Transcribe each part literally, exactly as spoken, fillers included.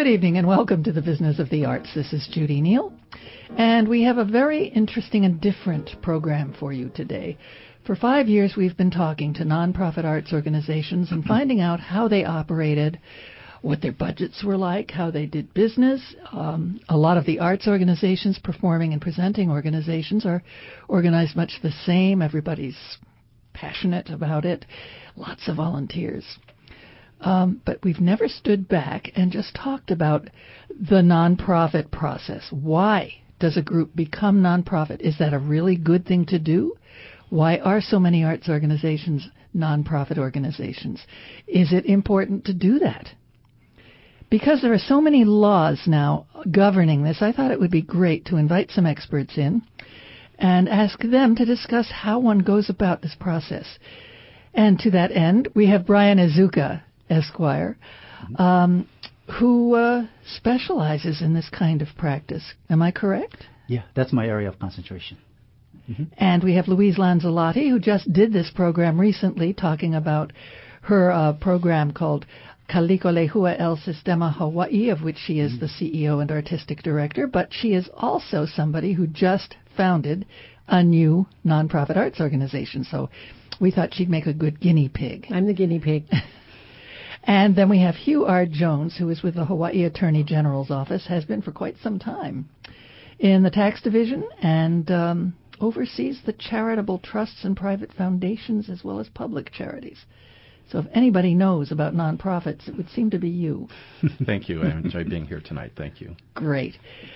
Good evening and welcome to the Business of the Arts. This is Judy Neal, and we have a very interesting and different program for you today. For five years, we've been talking to nonprofit arts organizations and finding out how they operated, what their budgets were like, how they did business. Um, a lot of the arts organizations, performing and presenting organizations, are organized much the same. Everybody's passionate about it. Lots of volunteers. Um, but we've never stood back and just talked about the nonprofit process. Why does a group become nonprofit? Is that a really good thing to do? Why are so many arts organizations nonprofit organizations? Is it important to do that? Because there are so many laws now governing this, I thought it would be great to invite some experts in and ask them to discuss how one goes about this process. And to that end, we have Brian Azuka, Esquire, um, who uh, specializes in this kind of practice. Am I correct? Yeah, that's my area of concentration. Mm-hmm. And we have Louise Lanzalotti, who just did this program recently, talking about her uh, program called Kaliko Lehua El Sistema Hawaii, of which she is mm-hmm. the C E O and artistic director. But she is also somebody who just founded a new nonprofit arts organization. So we thought she'd make a good guinea pig. I'm the guinea pig. And then we have Hugh R. Jones, who is with the Hawaii Attorney General's office, has been for quite some time in the tax division, and um, oversees the charitable trusts and private foundations as well as public charities. So if anybody knows about nonprofits, it would seem to be you. Thank you. I enjoyed being here tonight. Thank you. Great.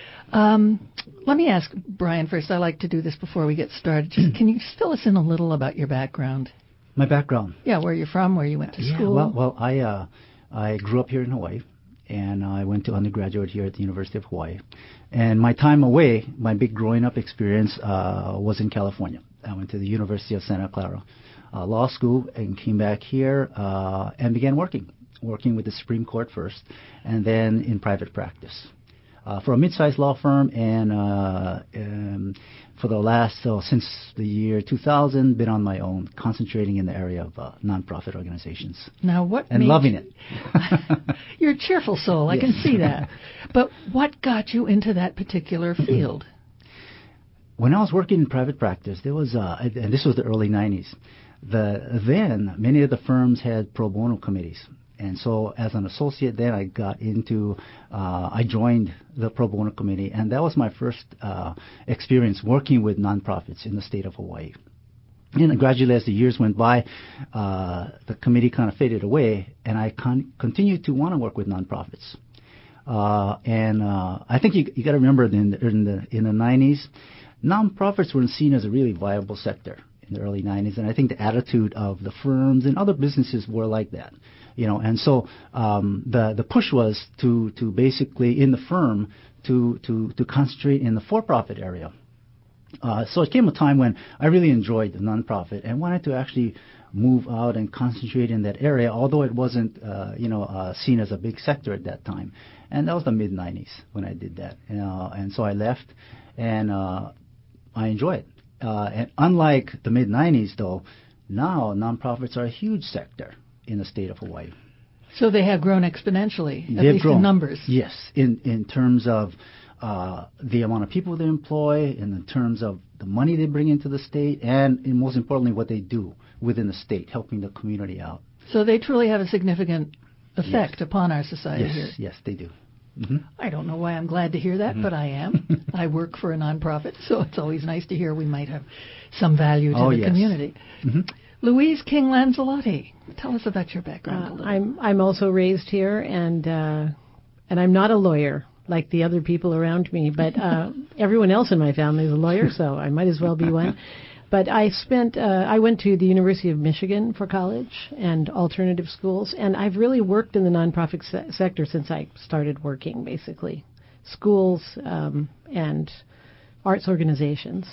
Um, let me ask Brian first. I like to do this before we get started. Just, can you fill us in a little about your background? My background? Yeah, where you're from, where you went to yeah, school. Well, well I uh, I grew up here in Hawaii, and I went to undergraduate here at the University of Hawaii. And my time away, my big growing up experience uh, was in California. I went to the University of Santa Clara uh, Law School and came back here uh, and began working, working with the Supreme Court first, and then in private practice. Uh, for a mid-sized law firm, and uh, um, for the last, uh, since the year two thousand, been on my own, concentrating in the area of uh, nonprofit organizations. Now, what and made loving you, it. You're a cheerful soul, I yes. can see that. But what got you into that particular field? When I was working in private practice, there was, uh, and this was the early nineties, the, then many of the firms had pro bono committees. And so as an associate then, I got into, uh, I joined the pro bono committee, and that was my first uh, experience working with nonprofits in the state of Hawaii. And gradually, as the years went by, uh, the committee kind of faded away, and I con- continued to want to work with nonprofits. Uh, and uh, I think you, you got to remember in the, in the in the nineties, nonprofits weren't seen as a really viable sector in the early nineties, and I think the attitude of the firms and other businesses were like that. You know, and so um, the the push was to to basically in the firm to to to concentrate in the for-profit area. Uh, so it came a time when I really enjoyed the nonprofit and wanted to actually move out and concentrate in that area, although it wasn't uh, you know uh, seen as a big sector at that time. And that was the mid nineties when I did that. Uh, and so I left, and uh, I enjoy it. Uh, and unlike the mid nineties, though, now nonprofits are a huge sector in the state of Hawaii. So they have grown exponentially, at They've least grown, in numbers. Yes, in, in terms of uh, the amount of people they employ, and in terms of the money they bring into the state, and, and most importantly, what they do within the state, helping the community out. So they truly have a significant effect yes. upon our society yes, here. Yes, they do. Mm-hmm. I don't know why I'm glad to hear that, mm-hmm. but I am. I work for a nonprofit, so it's always nice to hear we might have some value to oh, the yes. community. Mm-hmm. Louise King Lanzalotti, tell us about your background uh, a little. I'm I'm also raised here, and uh, and I'm not a lawyer like the other people around me, but uh, everyone else in my family is a lawyer, so I might as well be one. But I spent, uh, I went to the University of Michigan for college and alternative schools, and I've really worked in the nonprofit se- sector since I started working, basically. Schools um, and arts organizations.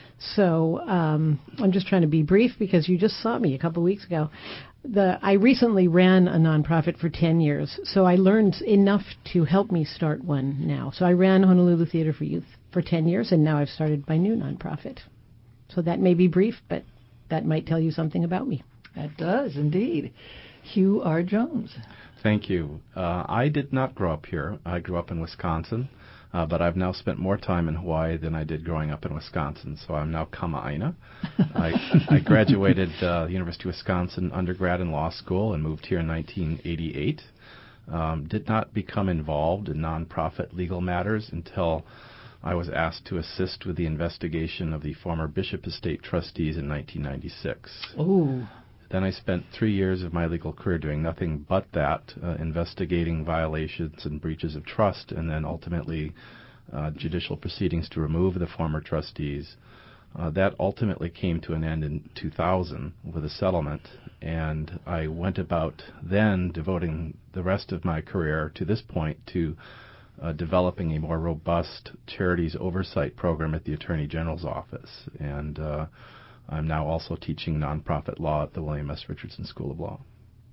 So um, I'm just trying to be brief because you just saw me a couple of weeks ago. The, I recently ran a nonprofit for ten years, so I learned enough to help me start one now. So I ran Honolulu Theater for Youth for ten years, and now I've started my new nonprofit. So that may be brief, but that might tell you something about me. That does, indeed. Hugh R. Jones. Thank you. Uh, I did not grow up here. I grew up in Wisconsin, uh, but I've now spent more time in Hawaii than I did growing up in Wisconsin, so I'm now Kama'aina. I, I graduated uh, the University of Wisconsin undergrad and law school and moved here in nineteen eighty-eight. Um, did not become involved in nonprofit legal matters until I was asked to assist with the investigation of the former Bishop Estate trustees in nineteen ninety-six. Oh. Then I spent three years of my legal career doing nothing but that, uh, investigating violations and breaches of trust, and then ultimately uh, judicial proceedings to remove the former trustees. Uh, that ultimately came to an end in two thousand with a settlement, and I went about then devoting the rest of my career to this point to uh, developing a more robust charities oversight program at the Attorney General's office. And uh, I'm now also teaching nonprofit law at the William S. Richardson School of Law.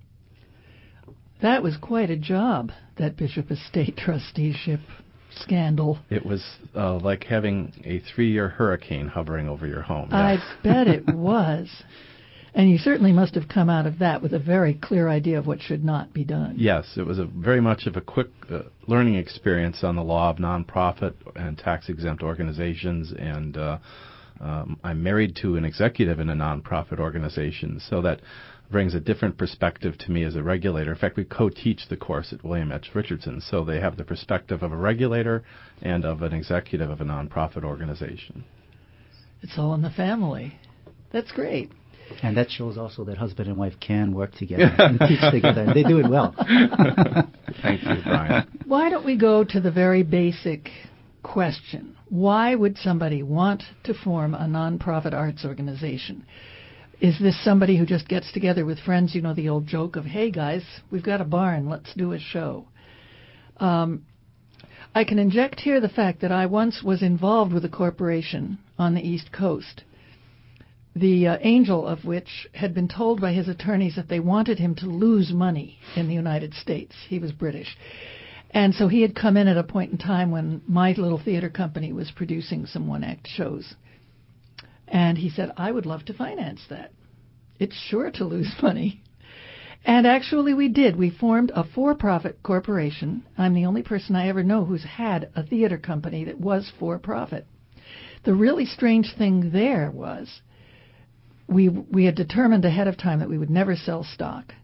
That was quite a job, that Bishop Estate trusteeship scandal. It was uh, like having a three-year hurricane hovering over your home. Yes. I bet it was. And you certainly must have come out of that with a very clear idea of what should not be done. Yes, it was a very much of a quick uh, learning experience on the law of nonprofit and tax-exempt organizations, and uh, um, I'm married to an executive in a nonprofit organization, so that brings a different perspective to me as a regulator. In fact, we co-teach the course at William H. Richardson, so they have the perspective of a regulator and of an executive of a nonprofit organization. It's all in the family. That's great. And that shows also that husband and wife can work together and teach together, and they do it well. Thank you, Brian. Why don't we go to the very basic question? Why would somebody want to form a nonprofit arts organization? Is this somebody who just gets together with friends, you know, the old joke of, hey, guys, we've got a barn, let's do a show? Um, I can inject here the fact that I once was involved with a corporation on the East Coast, the uh, angel of which had been told by his attorneys that they wanted him to lose money in the United States. He was British. And so he had come in at a point in time when my little theater company was producing some one-act shows. And he said, I would love to finance that. It's sure to lose money. And actually we did. We formed a for-profit corporation. I'm the only person I ever know who's had a theater company that was for-profit. The really strange thing there was we we had determined ahead of time that we would never sell stock.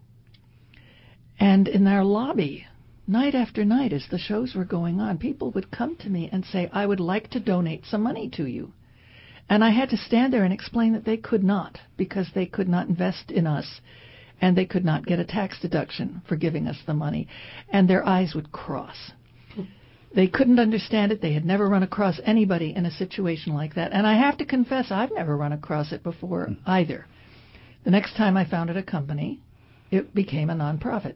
And in our lobby, night after night as the shows were going on, people would come to me and say, I would like to donate some money to you. And I had to stand there and explain that they could not, because they could not invest in us, and they could not get a tax deduction for giving us the money. And their eyes would cross. They couldn't understand it. They had never run across anybody in a situation like that. And I have to confess, I've never run across it before either. The next time I founded a company, it became a nonprofit.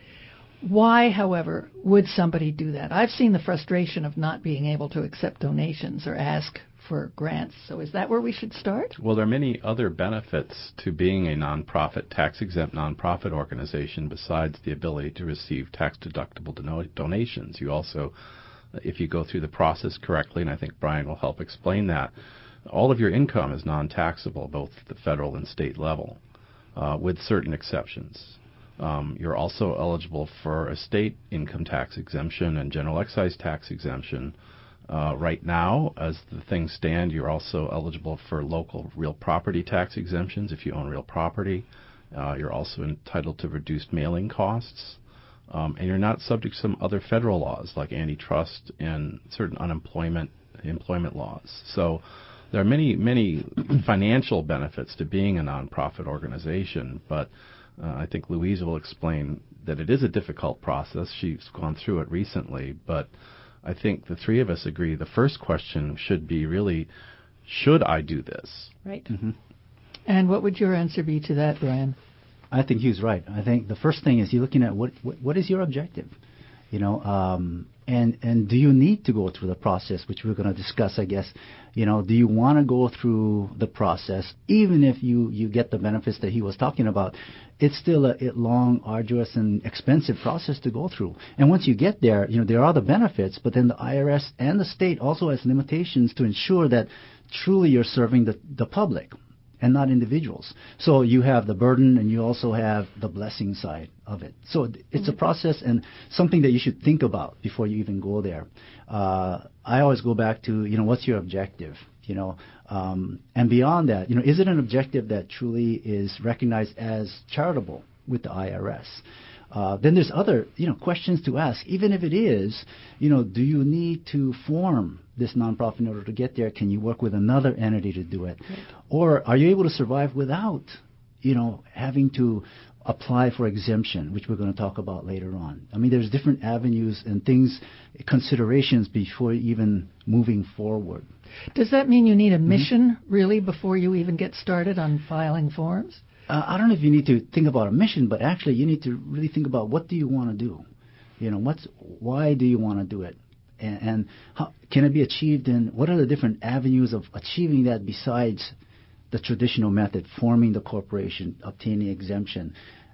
Why, however, would somebody do that? I've seen the frustration of not being able to accept donations or ask for grants. So is that where we should start? Well, there are many other benefits to being a nonprofit, tax-exempt nonprofit organization besides the ability to receive tax-deductible dono- donations. You also, if you go through the process correctly, and I think Brian will help explain that, all of your income is non-taxable, both at the federal and state level, uh, with certain exceptions. Um, you're also eligible for a state income tax exemption and general excise tax exemption. Uh, right now, as the things stand, you're also eligible for local real property tax exemptions if you own real property. Uh, you're also entitled to reduced mailing costs. Um, and you're not subject to some other federal laws like antitrust and certain unemployment employment laws. So there are many, many financial benefits to being a nonprofit organization, but uh, I think Louise will explain that it is a difficult process. She's gone through it recently, but I think the three of us agree the first question should be really, should I do this? Right. Mm-hmm. And what would your answer be to that, Brian? I think Hugh's right. I think the first thing is you're looking at what what, what is your objective, you know, um, and and do you need to go through the process, which we're going to discuss, I guess. You know, do you want to go through the process, even if you, you get the benefits that he was talking about? It's still a, a long, arduous, and expensive process to go through. And once you get there, you know, there are the benefits, but then the I R S and the state also has limitations to ensure that truly you're serving the, the public. and not individuals. So you have the burden and you also have the blessing side of it. So it's mm-hmm. a process and something that you should think about before you even go there. Uh, I always go back to, you know, what's your objective? You know, um, and beyond that, you know, is it an objective that truly is recognized as charitable with the I R S? Uh, then there's other, you know, questions to ask. Even if it is, you know, do you need to form this nonprofit in order to get there? Can you work with another entity to do it? Right. Or are you able to survive without, you know, having to apply for exemption, which we're going to talk about later on? I mean, there's different avenues and things, considerations before even moving forward. Does that mean you need a mission, mm-hmm. really, before you even get started on filing forms? Uh, I don't know if you need to think about a mission, but actually you need to really think about what do you want to do? You know, what's why do you want to do it? And, and how, can it be achieved in, what are the different avenues of achieving that besides the traditional method, forming the corporation, obtaining exemption?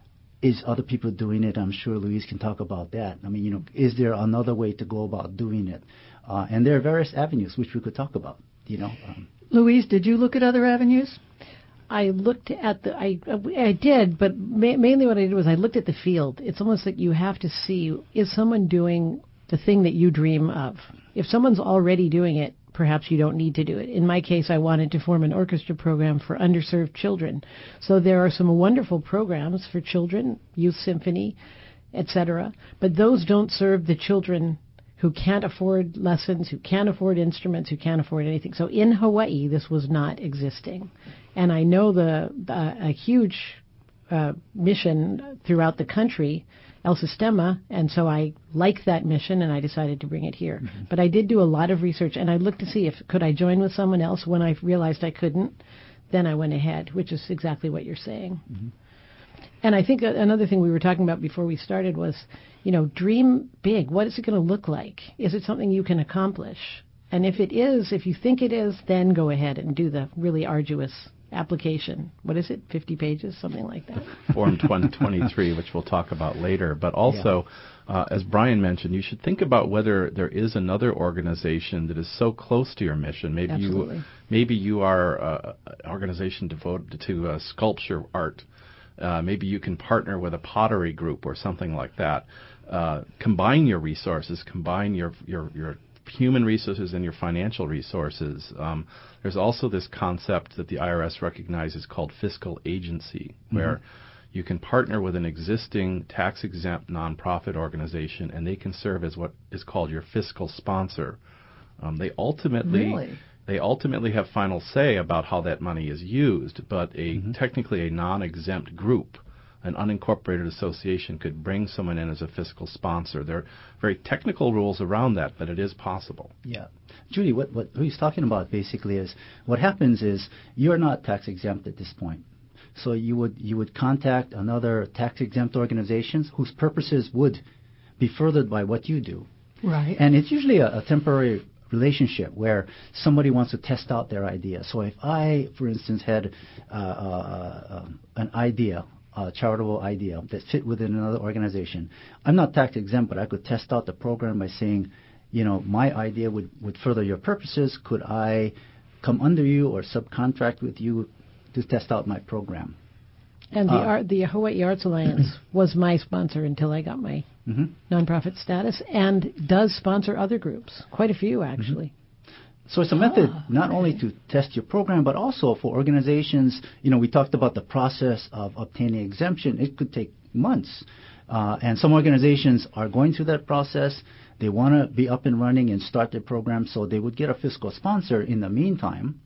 Is other people doing it? I'm sure Louise can talk about that. I mean, you know, is there another way to go about doing it? Uh, and there are various avenues which we could talk about, you know. Um, Louise, did you look at other avenues? I looked at the, I, I did, but ma- mainly what I did was I looked at the field. It's almost like you have to see, is someone doing the thing that you dream of? If someone's already doing it, perhaps you don't need to do it. In my case, I wanted to form an orchestra program for underserved children. So there are some wonderful programs for children, youth symphony, et cetera. But those don't serve the children who can't afford lessons, who can't afford instruments, who can't afford anything. So in Hawaii, this was not existing. And I know the uh, a huge uh, mission throughout the country, El Sistema, and so I like that mission, and I decided to bring it here. Mm-hmm. But I did do a lot of research, and I looked to see if could I join with someone else. When I realized I couldn't, then I went ahead, which is exactly what you're saying. Mm-hmm. And I think another thing we were talking about before we started was, you know, dream big. What is it going to look like? Is it something you can accomplish? And if it is, if you think it is, then go ahead and do the really arduous application. What is it, fifty pages, something like that? Form twenty twenty-three, which we'll talk about later. But also, yeah. uh, as Brian mentioned, you should think about whether there is another organization that is so close to your mission. Maybe Absolutely. you maybe you are uh, an organization devoted to uh, sculpture art. Uh, maybe you can partner with a pottery group or something like that. Uh, combine your resources, combine your your your human resources and your financial resources. Um, there's also this concept that the I R S recognizes called fiscal agency, where mm-hmm. you can partner with an existing tax-exempt nonprofit organization, and they can serve as what is called your fiscal sponsor. Um, they ultimately really? they ultimately have final say about how that money is used, but a mm-hmm. technically a non-exempt group, an unincorporated association, could bring someone in as a fiscal sponsor. There are very technical rules around that, but it is possible. Yeah. Judy, what, what he's talking about basically is what happens is you're not tax exempt at this point. So you would you would contact another tax exempt organizations whose purposes would be furthered by what you do. Right. And it's usually a, a temporary relationship where somebody wants to test out their idea. So if I, for instance, had uh, uh, uh, an idea, a charitable idea that fit within another organization, I'm not tax exempt, but I could test out the program by saying, you know, my idea would, would further your purposes. Could I come under you or subcontract with you to test out my program? And the uh, art, the Hawaii Arts Alliance was my sponsor until I got my mm-hmm. nonprofit status, and does sponsor other groups, quite a few actually. Mm-hmm. So it's a method ah, not okay. only to test your program, but also for organizations. You know, we talked about the process of obtaining exemption. It could take months. Uh, and some organizations are going through that process. They want to be up and running and start their program, so they would get a fiscal sponsor in the meantime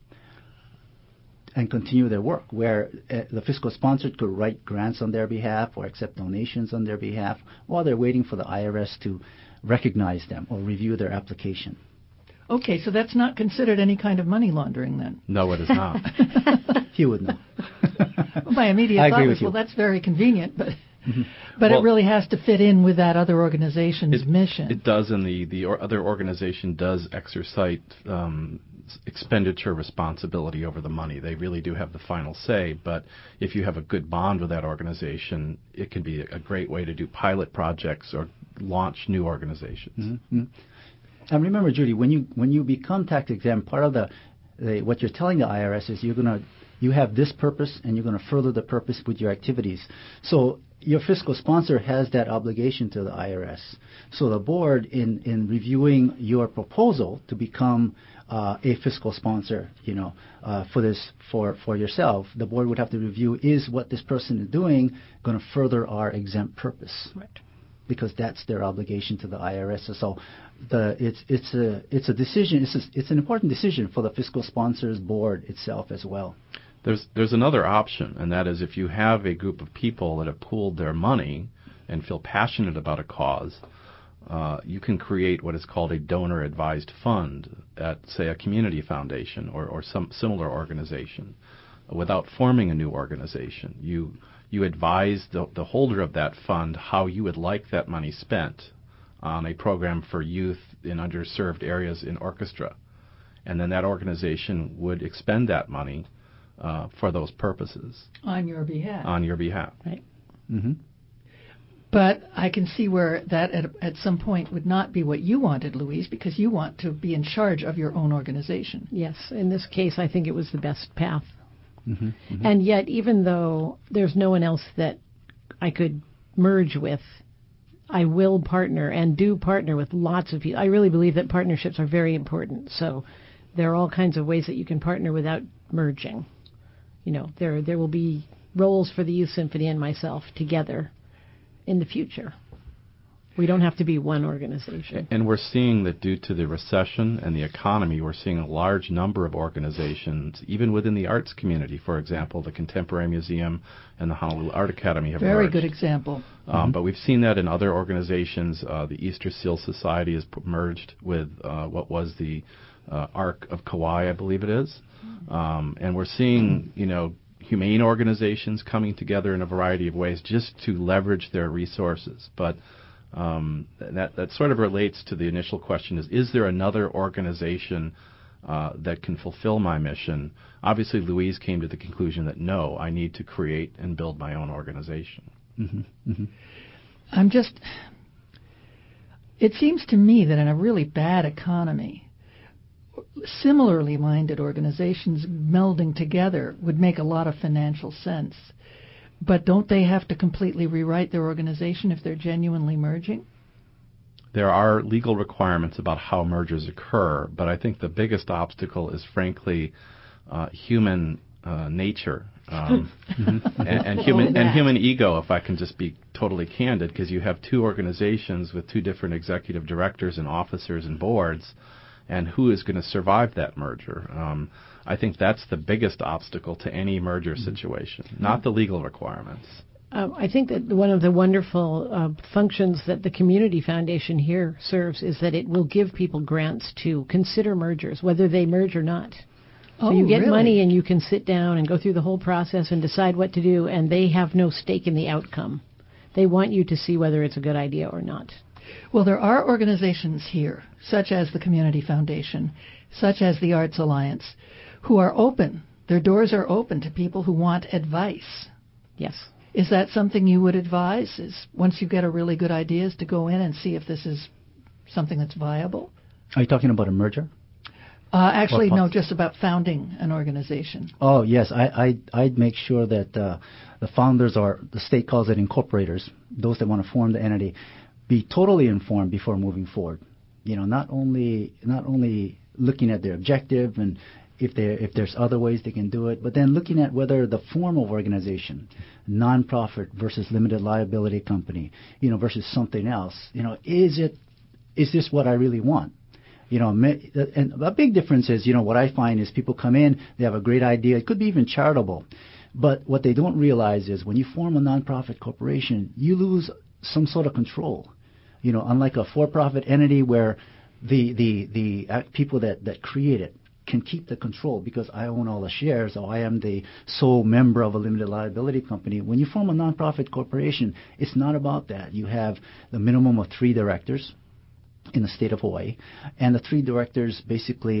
and continue their work, where uh, the fiscal sponsor could write grants on their behalf or accept donations on their behalf while they're waiting for the I R S to recognize them or review their application. Okay, so that's not considered any kind of money laundering then? No, it is not. He would know. Well, my immediate I thought agree was, with you. well, that's very convenient, but mm-hmm. but well, it really has to fit in with that other organization's it, mission. It does, and the, the or other organization does exercise um, expenditure responsibility over the money. They really do have the final say, but if you have a good bond with that organization, it can be a great way to do pilot projects or launch new organizations. Mm-hmm. And remember, Judy, when you when you become tax exempt, part of the, the what you're telling the I R S is you're going to You have this purpose, and you're going to further the purpose with your activities. So your fiscal sponsor has that obligation to the I R S. So the board, in, in reviewing your proposal to become uh, a fiscal sponsor, you know, uh, for this for for yourself, the board would have to review: is what this person is doing going to further our exempt purpose? Right. Because that's their obligation to the I R S. So the it's it's a it's a decision. It's a, it's an important decision for the fiscal sponsors board itself as well. There's there's another option, and that is if you have a group of people that have pooled their money and feel passionate about a cause, uh, you can create what is called a donor-advised fund at, say, a community foundation or, or some similar organization, without forming a new organization. You you advise the, the holder of that fund how you would like that money spent on a program for youth in underserved areas in orchestra, and then that organization would expend that money Uh, for those purposes. On your behalf. On your behalf. Right. Mm-hmm. But I can see where that at, at some point would not be what you wanted, Louise, because you want to be in charge of your own organization. Yes. In this case, I think it was the best path. Mm-hmm. Mm-hmm. And yet, even though there's no one else that I could merge with, I will partner and do partner with lots of people. I really believe that partnerships are very important. So there are all kinds of ways that you can partner without merging. You know, there there will be roles for the Youth Symphony and myself together in the future. We don't have to be one organization. And we're seeing that due to the recession and the economy, we're seeing a large number of organizations, even within the arts community. For example, the Contemporary Museum and the Honolulu Art Academy have Very merged. good example. Um, Mm-hmm. But we've seen that in other organizations. Uh, the Easter Seal Society has p- merged with uh, what was the uh, Ark of Kauai, I believe it is. Um, and we're seeing, you know, humane organizations coming together in a variety of ways just to leverage their resources. But um, that that sort of relates to the initial question: is is there another organization uh, that can fulfill my mission? Obviously, Louise came to the conclusion that no, I need to create and build my own organization. Mm-hmm. Mm-hmm. I'm just. It seems to me that in a really bad economy, similarly minded organizations melding together would make a lot of financial sense. But don't they have to completely rewrite their organization if they're genuinely merging? There are legal requirements about how mergers occur, but I think the biggest obstacle is, frankly, uh, human uh, nature um, and, and human and human ego, if I can just be totally candid, because you have two organizations with two different executive directors and officers and boards, and who is going to survive that merger? Um, I think that's the biggest obstacle to any merger situation, not the legal requirements. Um, I think that one of the wonderful uh, functions that the Community Foundation here serves is that it will give people grants to consider mergers, whether they merge or not. So Oh, you get really? money and you can sit down and go through the whole process and decide what to do, and they have no stake in the outcome. They want you to see whether it's a good idea or not. Well, there are organizations here, such as the Community Foundation, such as the Arts Alliance, who are open. Their doors are open to people who want advice. Yes. Is that something you would advise, is once you get a really good idea, is to go in and see if this is something that's viable? Are you talking about a merger? Uh, actually, Or no, poss- just about founding an organization. Oh, yes. I, I, I'd make sure that uh, the founders, or the state calls it incorporators, those that want to form the entity, be totally informed before moving forward. You know, not only not only looking at their objective and if there if there's other ways they can do it, but then looking at whether the form of organization, nonprofit versus limited liability company, you know, versus something else. You know, is it is this what I really want? You know, and a big difference is, you know, what I find is people come in, they have a great idea. It could be even charitable. But what they don't realize is when you form a nonprofit corporation, you lose some sort of control. You know, unlike a for-profit entity where the the the uh, people that, that create it can keep the control because I own all the shares, or I am the sole member of a limited liability company. When you form a nonprofit corporation, it's not about that. You have the minimum of three directors in the state of Hawaii, and the three directors basically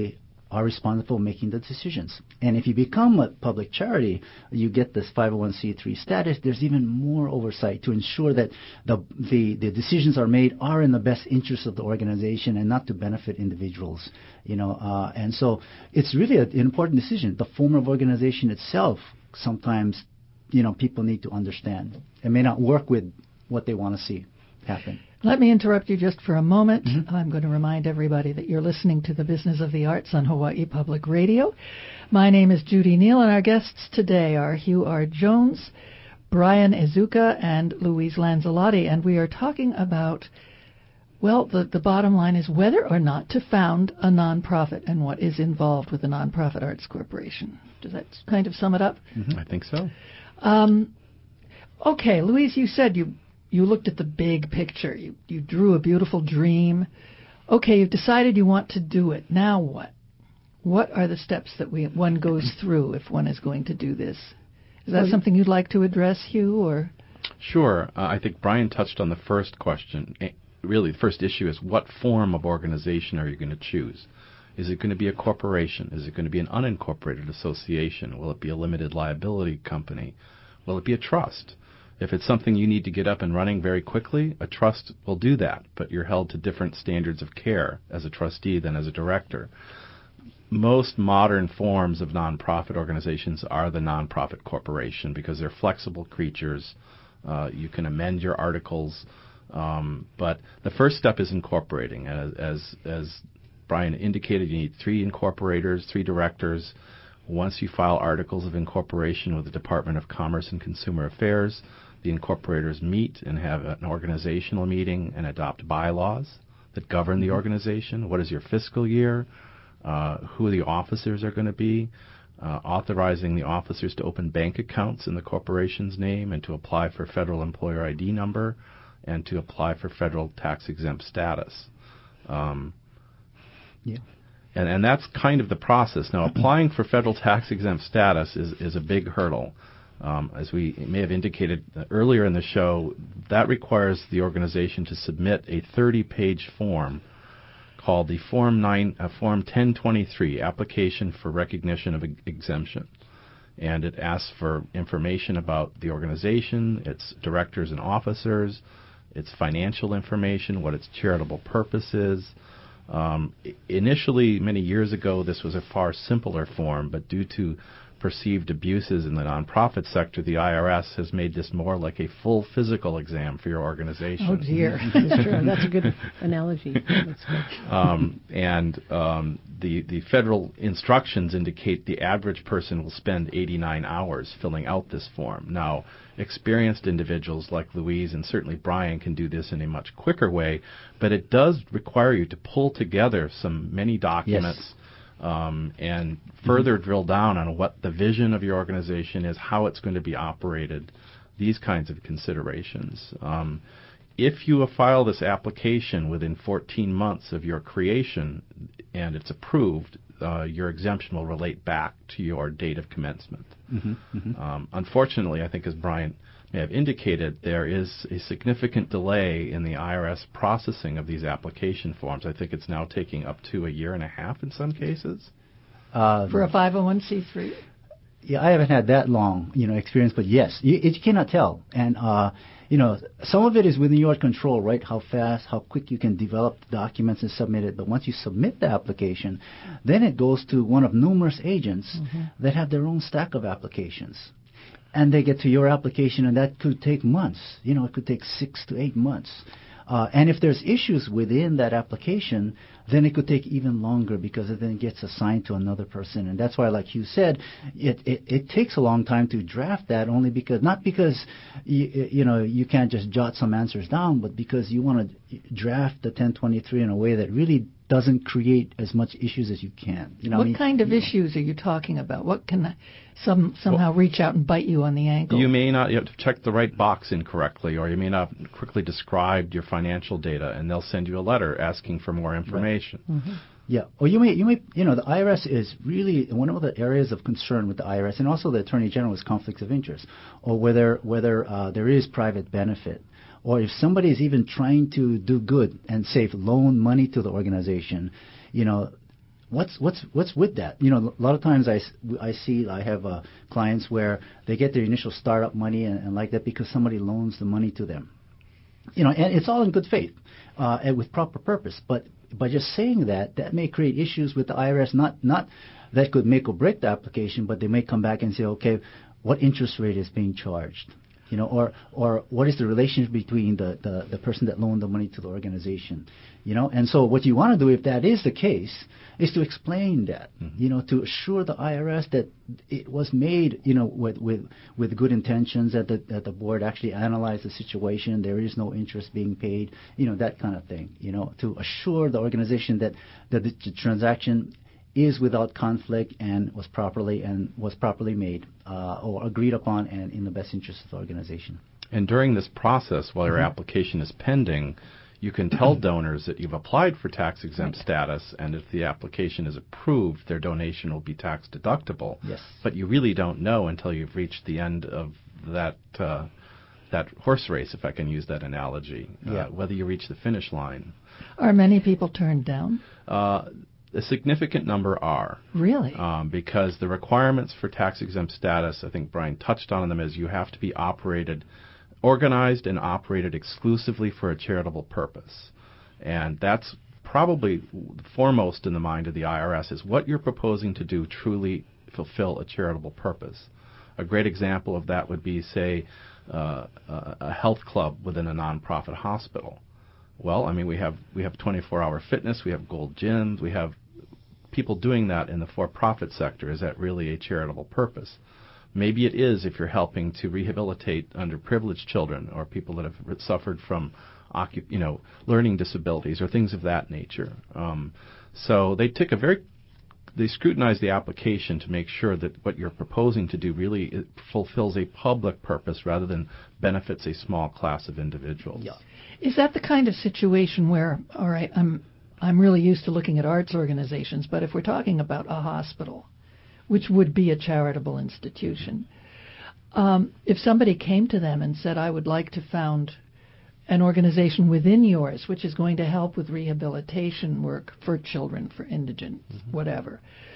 are responsible for making the decisions. And if you become a public charity, you get this five oh one c three status, there's even more oversight to ensure that the, the, the decisions are made are in the best interest of the organization and not to benefit individuals. You know, uh, and so it's really a, an important decision. The form of organization itself, sometimes, you know, people need to understand. It may not work with what they want to see happen. Let me interrupt you just for a moment. Mm-hmm. I'm going to remind everybody that you're listening to The Business of the Arts on Hawaii Public Radio. My name is Judy Neal, and our guests today are Hugh R. Jones, Brian Izuka, and Louise Lanzalotti, and we are talking about, well, the, the bottom line is whether or not to found a nonprofit and what is involved with a nonprofit arts corporation. Does that kind of sum it up? Mm-hmm. I think so. Um, okay, Louise, you said you You looked at the big picture. You, you drew a beautiful dream. Okay, you've decided you want to do it. Now what? What are the steps that we one goes through if one is going to do this? Is that well, something you'd like to address, Hugh? Or Sure. Uh, I think Brian touched on the first question. Really, the first issue is what form of organization are you going to choose? Is it going to be a corporation? Is it going to be an unincorporated association? Will it be a limited liability company? Will it be a trust? If it's something you need to get up and running very quickly, a trust will do that, but you're held to different standards of care as a trustee than as a director. Most modern forms of nonprofit organizations are the nonprofit corporation because they're flexible creatures. Uh, you can amend your articles, um, but the first step is incorporating. As, as, as Brian indicated, you need three incorporators, three directors. Once you file articles of incorporation with the Department of Commerce and Consumer Affairs, the incorporators meet and have an organizational meeting and adopt bylaws that govern the organization. What is your fiscal year? Uh, who the officers are going to be? Uh, authorizing the officers to open bank accounts in the corporation's name and to apply for federal employer I D number and to apply for federal tax-exempt status. Um, yeah. And, and that's kind of the process. Now, applying for federal tax-exempt status is, is a big hurdle. Um, as we may have indicated earlier in the show, that requires the organization to submit a thirty-page form called the Form nine, uh, Form ten twenty-three, Application for Recognition of Exemption. And it asks for information about the organization, its directors and officers, its financial information, what its charitable purpose is. Um, initially, many years ago, this was a far simpler form, but due to perceived abuses in the nonprofit sector, the I R S has made this more like a full physical exam for your organization. Oh, dear. That's true. That's a good analogy. That's good. Um, and um, the, the federal instructions indicate the average person will spend eighty-nine hours filling out this form. Now, experienced individuals like Louise and certainly Brian can do this in a much quicker way, but it does require you to pull together some many documents. Yes. Um, and further mm-hmm. drill down on what the vision of your organization is, how it's going to be operated, these kinds of considerations. Um, if you file this application within fourteen months of your creation and it's approved, uh, your exemption will relate back to your date of commencement. Mm-hmm. Mm-hmm. Um, unfortunately, I think as Brian may have indicated, there is a significant delay in the I R S processing of these application forms. I think it's now taking up to a year and a half in some cases. Uh, For a five oh one c three? Yeah, I haven't had that long, you know, experience, but yes, you, you cannot tell. And, uh, you know, some of it is within your control, right? How fast, how quick you can develop the documents and submit it. But once you submit the application, then it goes to one of numerous agents mm-hmm. that have their own stack of applications. And they get to your application, and that could take months. You know, it could take six to eight months. Uh, and if there's issues within that application, then it could take even longer because it then gets assigned to another person. And that's why, like you said, it, it, it takes a long time to draft that only because, not because, you, you know, you can't just jot some answers down, but because you want to draft the ten twenty-three in a way that really doesn't create as much issues as you can. You know, what I mean, kind of you know. issues are you talking about? What can some somehow well, reach out and bite you on the ankle? You may not you have to check the right box incorrectly, or you may not quickly describe your financial data, and they'll send you a letter asking for more information. Right. Mm-hmm. Yeah, or you may, you may, you know, the I R S is really one of the areas of concern with the I R S, and also the Attorney General is conflicts of interest, or whether whether uh, there is private benefit. Or if somebody is even trying to do good and save loan money to the organization, you know, what's what's what's with that? You know, a lot of times I, I see I have uh, clients where they get their initial startup money and, and like that because somebody loans the money to them. You know, and it's all in good faith uh, and with proper purpose. But by just saying that, that may create issues with the I R S. Not not that could make or break the application, but they may come back and say, okay, what interest rate is being charged? You know, or or what is the relationship between the, the, the person that loaned the money to the organization? You know, and so what you want to do, if that is the case, is to explain that. Mm-hmm. You know, to assure the I R S that it was made, you know, with with, with good intentions, that the that the board actually analyzed the situation. There is no interest being paid. You know, that kind of thing. You know, to assure the organization that that the, the transaction is without conflict and was properly and was properly made uh, or agreed upon and in the best interest of the organization. And during this process, while your mm-hmm. application is pending, you can tell donors that you've applied for tax-exempt right. status, and if the application is approved, their donation will be tax deductible. Yes. But you really don't know until you've reached the end of that uh, that horse race, if I can use that analogy, yeah. uh, whether you reach the finish line. Are many people turned down? Uh, A significant number are. Really? Um, because the requirements for tax-exempt status, I think Brian touched on them, is you have to be operated, organized and operated exclusively for a charitable purpose. And that's probably foremost in the mind of the I R S, is what you're proposing to do truly fulfill a charitable purpose. A great example of that would be, say, uh, a health club within a nonprofit hospital. Well, I mean, we have we have twenty-four hour fitness, we have gold gyms, we have people doing that in the for-profit sector. Is that really a charitable purpose? Maybe it is if you're helping to rehabilitate underprivileged children or people that have suffered from, you know, learning disabilities or things of that nature. Um, so they take a very they scrutinize the application to make sure that what you're proposing to do really fulfills a public purpose rather than benefits a small class of individuals. Yeah. Is that the kind of situation where, all right, I'm I'm really used to looking at arts organizations, but if we're talking about a hospital, which would be a charitable institution, um, if somebody came to them and said, I would like to found an organization within yours which is going to help with rehabilitation work for children, for indigents, mm-hmm. whatever,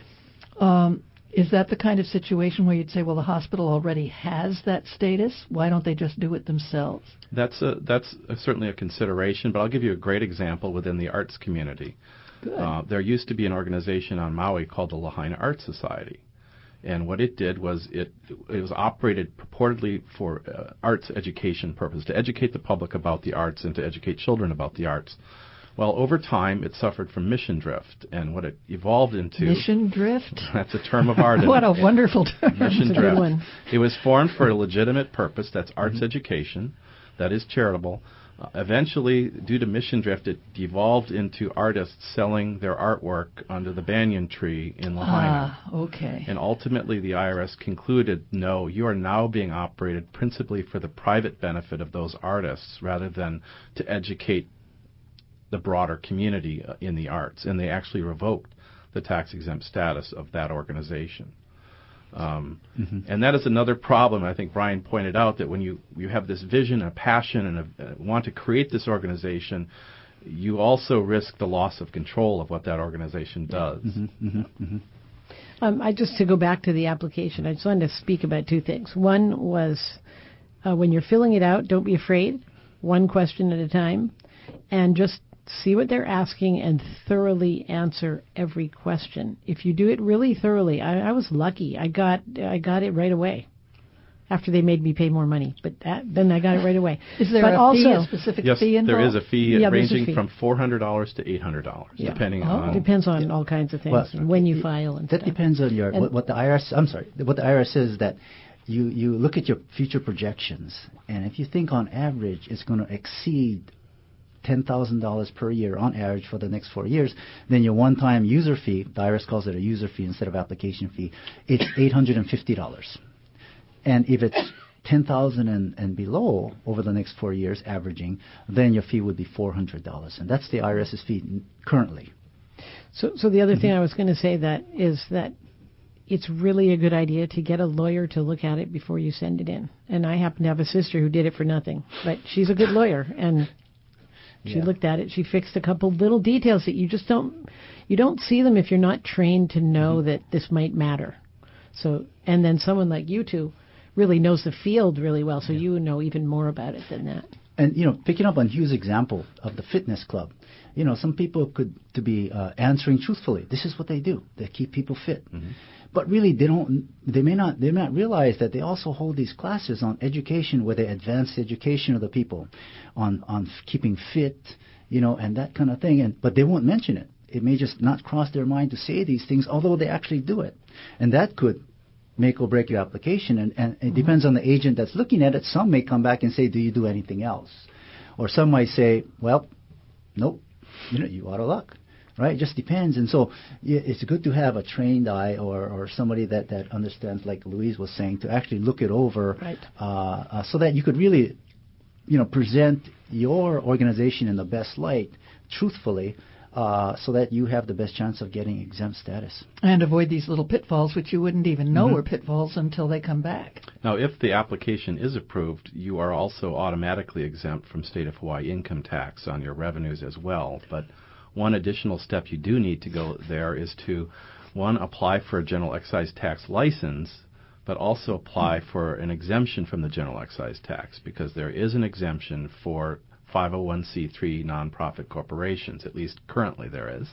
um, is that the kind of situation where you'd say, well, the hospital already has that status? Why don't they just do it themselves? That's a, that's a, certainly a consideration, but I'll give you a great example within the arts community. Good. Uh, there used to be an organization on Maui called the Lahaina Art Society. And what it did was it it was operated purportedly for uh, arts education purpose, to educate the public about the arts and to educate children about the arts. Well, over time, it suffered from mission drift, and what it evolved into... Mission drift? That's a term of art. What a wonderful term. Mission That's a drift. good one. It was formed for a legitimate purpose, that's arts mm-hmm. education, that is charitable. Uh, eventually, due to mission drift, it devolved into artists selling their artwork under the banyan tree in Lahaina. Ah, okay. And ultimately, the I R S concluded, no, you are now being operated principally for the private benefit of those artists rather than to educate the broader community uh, in the arts. And they actually revoked the tax-exempt status of that organization. Um, mm-hmm. And that is another problem. I think Brian pointed out that when you, you have this vision, a passion, and a, uh, want to create this organization, you also risk the loss of control of what that organization does. Mm-hmm, mm-hmm, mm-hmm. Um, I just to go back to the application, I just wanted to speak about two things. One was uh, when you're filling it out, don't be afraid, one question at a time, and just see what they're asking and thoroughly answer every question. If you do it really thoroughly, I, I was lucky. I got I got it right away after they made me pay more money, but that, then I got it right away. Is there but a also, fee, a specific yes, fee involved? There is a fee yeah, ranging a fee. from four hundred dollars to eight hundred dollars, yeah. depending oh, on... It depends on yeah. all kinds of things, well, and when you it, file and That stuff. depends on your what, what the I R S... I'm sorry. What the I R S says is that you, you look at your future projections, and if you think on average it's going to exceed ten thousand dollars per year on average for the next four years, then your one-time user fee, the I R S calls it a user fee instead of application fee, it's eight hundred fifty dollars. And if it's ten thousand dollars and, and below over the next four years averaging, then your fee would be four hundred dollars. And that's the IRS's fee currently. So, so the other mm-hmm. thing I was going to say that is that it's really a good idea to get a lawyer to look at it before you send it in. And I happen to have a sister who did it for nothing, but she's a good lawyer, and She Yeah. looked at it. She fixed a couple little details that you just don't you don't see them if you're not trained to know mm-hmm. that this might matter. So, and then someone like you two really knows the field really well, so yeah. you know even more about it than that. And, you know, picking up on Hugh's example of the fitness club, you know, some people could to be uh, answering truthfully. This is what they do. They keep people fit. Mm-hmm. But really, they don't. They may not. They may not realize that they also hold these classes on education, where they advance the education of the people, on on keeping fit, you know, and that kind of thing. And but they won't mention it. It may just not cross their mind to say these things, although they actually do it, and that could make or break your application. And, and it mm-hmm. depends on the agent that's looking at it. Some may come back and say, "Do you do anything else?" Or some might say, "Well, nope. You know, you out of luck." Right? It just depends. And so yeah, it's good to have a trained eye or, or somebody that, that understands, like Louise was saying, to actually look it over right. uh, uh, so that you could really, you know, present your organization in the best light, truthfully, uh, so that you have the best chance of getting exempt status. And avoid these little pitfalls, which you wouldn't even know mm-hmm. were pitfalls until they come back. Now, if the application is approved, you are also automatically exempt from state of Hawaii income tax on your revenues as well. But one additional step you do need to go there is to, one, apply for a general excise tax license, but also apply mm-hmm. for an exemption from the general excise tax, because there is an exemption for five oh one c three nonprofit corporations. At least currently there is.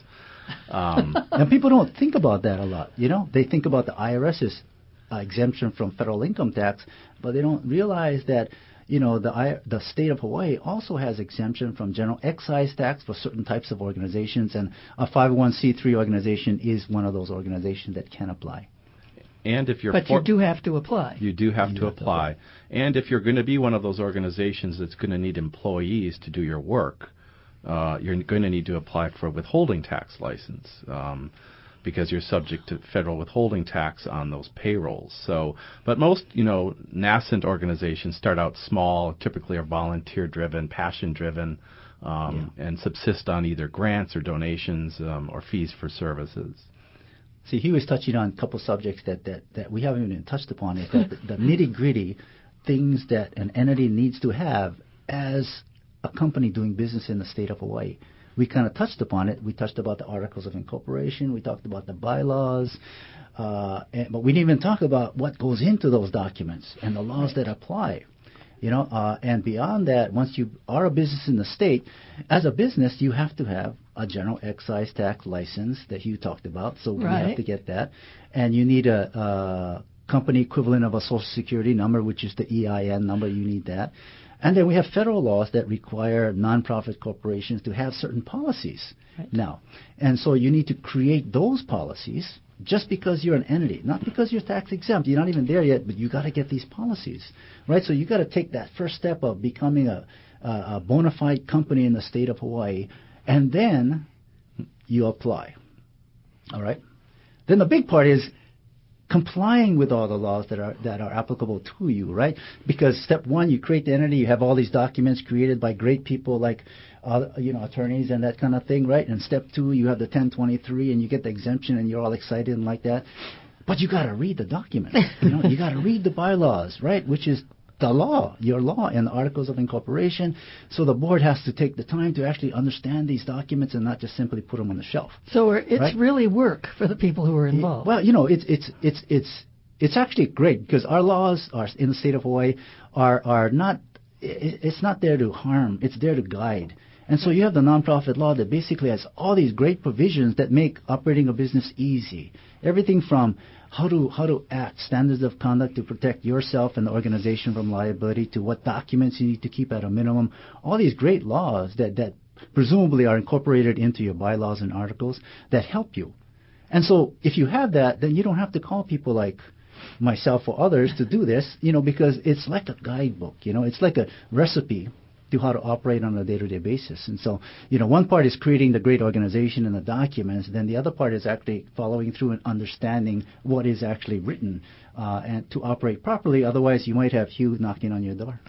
Um, and people don't think about that a lot. You know, they think about the IRS's uh, exemption from federal income tax, but they don't realize that, you know, the I, the state of Hawaii also has exemption from general excise tax for certain types of organizations, and a five oh one c three organization is one of those organizations that can apply. And if you're but for- you do have to apply. You do have you to have apply. To and if you're going to be one of those organizations that's going to need employees to do your work, uh, you're going to need to apply for a withholding tax license. Um, because you're subject to federal withholding tax on those payrolls. So, but most, you know, nascent organizations start out small, typically are volunteer-driven, passion-driven, um, yeah. and subsist on either grants or donations um, or fees for services. See, he was touching on a couple subjects that, that, that we haven't even touched upon, is that the, the nitty-gritty things that an entity needs to have as a company doing business in the state of Hawaii. We kind of touched upon it. We touched about the articles of incorporation. We talked about the bylaws. Uh, and, but we didn't even talk about what goes into those documents and the laws right. that apply. You know, uh, and beyond that, once you are a business in the state, as a business, you have to have a general excise tax license that you talked about. So we right. have to get that. And you need a, a company equivalent of a Social Security number, which is the E I N number. You need that. And then we have federal laws that require nonprofit corporations to have certain policies right. now. And so you need to create those policies just because you're an entity, not because you're tax exempt. You're not even there yet, but you got to get these policies, right? So you got to take that first step of becoming a, a, a bona fide company in the state of Hawaii, and then you apply, all right? Then the big part is complying with all the laws that are that are applicable to you, right? Because step one, you create the entity, you have all these documents created by great people like, uh, you know, attorneys and that kind of thing, right? And step two, you have the ten twenty-three and you get the exemption and you're all excited and like that. But you got to read the documents, you know, you got to read the bylaws, right? Which is the law, your law and the articles of incorporation. So the board has to take the time to actually understand these documents and not just simply put them on the shelf. So it's right? really work for the people who are involved. Well, you know, it's it's it's it's it's actually great because our laws are in the state of Hawaii are are not. It's not there to harm. It's there to guide. And so you have the nonprofit law that basically has all these great provisions that make operating a business easy. Everything from how to how to act, standards of conduct to protect yourself and the organization from liability, to what documents you need to keep at a minimum. All these great laws that, that presumably are incorporated into your bylaws and articles that help you. And so if you have that, then you don't have to call people like myself or others to do this, you know, because it's like a guidebook, you know, it's like a recipe to how to operate on a day-to-day basis. And so, you know, one part is creating the great organization and the documents, then the other part is actually following through and understanding what is actually written uh, and to operate properly. Otherwise, you might have Hugh knocking on your door.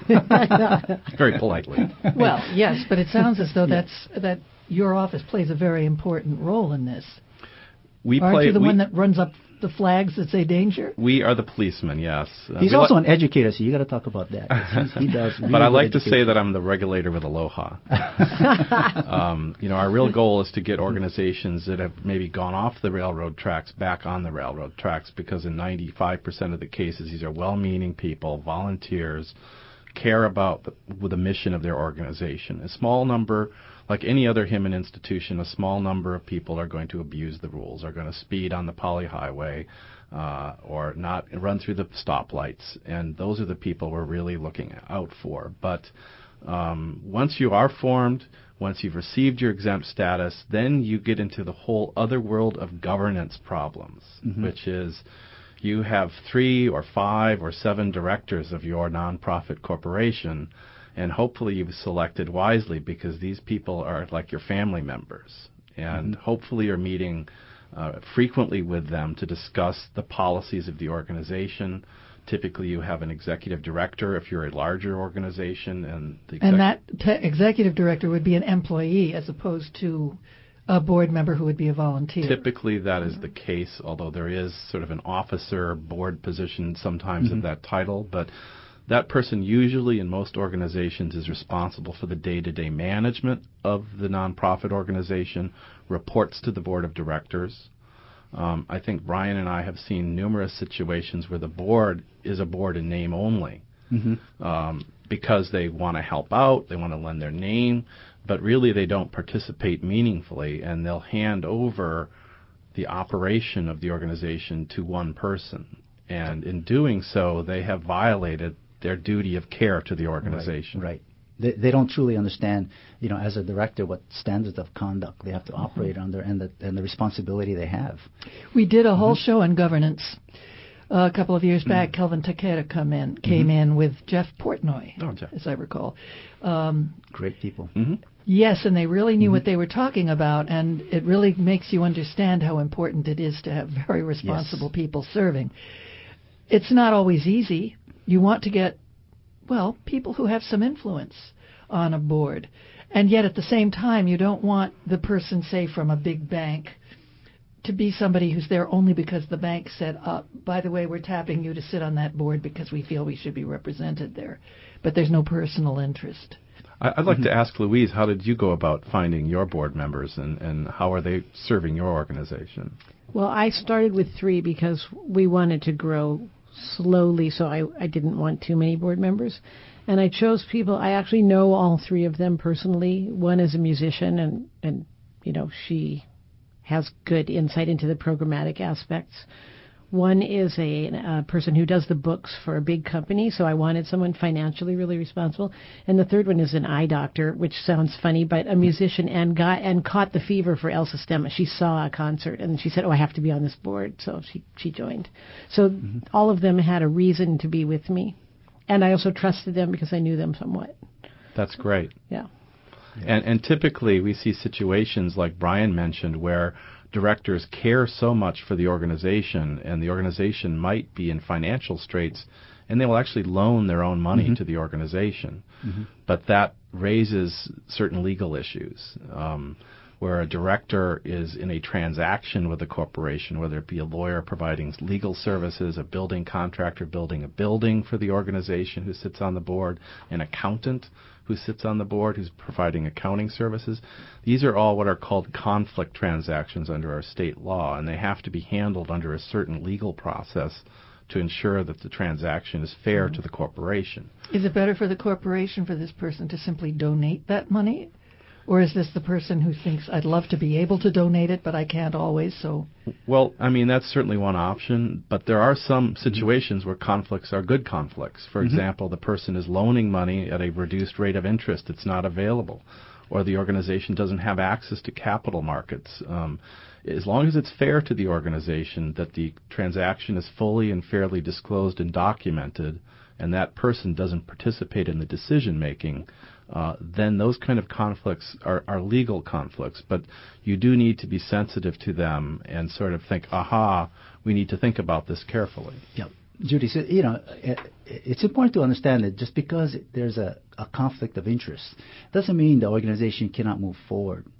Very politely. Well, yes, but it sounds as though that's that your office plays a very important role in this. We Aren't play, you the we, one that runs up the flags that say danger? We are the policemen, yes. Uh, He's we also li- an educator, so you got to talk about that. He's, he does. Really but I good like to education. say that I'm the regulator with aloha. um, you know, our real goal is to get organizations that have maybe gone off the railroad tracks back on the railroad tracks, because in ninety-five percent of the cases, these are well-meaning people, volunteers, care about the, with the mission of their organization. A small number, like any other human institution, a small number of people are going to abuse the rules, are going to speed on the poly highway, uh, or not run through the stoplights, and those are the people we're really looking out for. But um, once you are formed, once you've received your exempt status, then you get into the whole other world of governance problems, mm-hmm. which is you have three or five or seven directors of your nonprofit corporation, and hopefully you've selected wisely, because these people are like your family members. And mm-hmm. hopefully you're meeting uh, frequently with them to discuss the policies of the organization. Typically you have an executive director if you're a larger organization. And, the exec- and that te- executive director would be an employee as opposed to a board member who would be a volunteer. Typically that is the case, although there is sort of an officer board position sometimes mm-hmm. of that title. But that person usually in most organizations is responsible for the day-to-day management of the nonprofit organization, reports to the board of directors. Um, I think Brian and I have seen numerous situations where the board is a board in name only, mm-hmm. um, because they want to help out, they want to lend their name, but really they don't participate meaningfully, and they'll hand over the operation of the organization to one person. And in doing so, they have violated their duty of care to the organization. Right. right. They, they don't truly understand, you know, as a director, what standards of conduct they have to operate mm-hmm. under, and the and the responsibility they have. We did a whole mm-hmm. show on governance uh, a couple of years back. Mm-hmm. Kelvin Takeda come in, came mm-hmm. in with Jeff Portnoy, oh, Jeff. as I recall. Um, Great people. Mm-hmm. Yes, and they really knew mm-hmm. what they were talking about, and it really makes you understand how important it is to have very responsible yes. people serving. It's not always easy. You want to get, well, people who have some influence on a board. And yet at the same time, you don't want the person, say, from a big bank to be somebody who's there only because the bank said, uh, by the way, we're tapping you to sit on that board because we feel we should be represented there. But there's no personal interest. I'd like mm-hmm. to ask Louise, how did you go about finding your board members, and, and how are they serving your organization? Well, I started with three because we wanted to grow slowly, so I, I didn't want too many board members. And I chose people, I actually know all three of them personally. One is a musician, and, and you know, she has good insight into the programmatic aspects. One is a, a person who does the books for a big company, so I wanted someone financially really responsible. And the third one is an eye doctor, which sounds funny, but a musician, and got and caught the fever for Elsa Stemma. She saw a concert, and she said, oh, I have to be on this board, so she, she joined. So mm-hmm. all of them had a reason to be with me. And I also trusted them because I knew them somewhat. That's great. Yeah. yeah. And, and typically we see situations like Brian mentioned where directors care so much for the organization, and the organization might be in financial straits, and they will actually loan their own money mm-hmm. to the organization. Mm-hmm. But that raises certain legal issues, um, where a director is in a transaction with a corporation, whether it be a lawyer providing legal services, a building contractor building a building for the organization who sits on the board, an accountant who sits on the board who's providing accounting services. These are all what are called conflict transactions under our state law, and they have to be handled under a certain legal process to ensure that the transaction is fair mm-hmm. to the corporation. Is it better for the corporation for this person to simply donate that money? Or is this the person who thinks, I'd love to be able to donate it, but I can't always, so... Well, I mean, that's certainly one option, but there are some situations where conflicts are good conflicts. For mm-hmm. example, the person is loaning money at a reduced rate of interest that's not available, or the organization doesn't have access to capital markets. Um, as long as it's fair to the organization, that the transaction is fully and fairly disclosed and documented, and that person doesn't participate in the decision-making, Uh, then those kind of conflicts are, are legal conflicts. But you do need to be sensitive to them and sort of think, aha, we need to think about this carefully. Yeah. Judy, so, you know, it, it's important to understand that just because there's a, a conflict of interest doesn't mean the organization cannot move forward.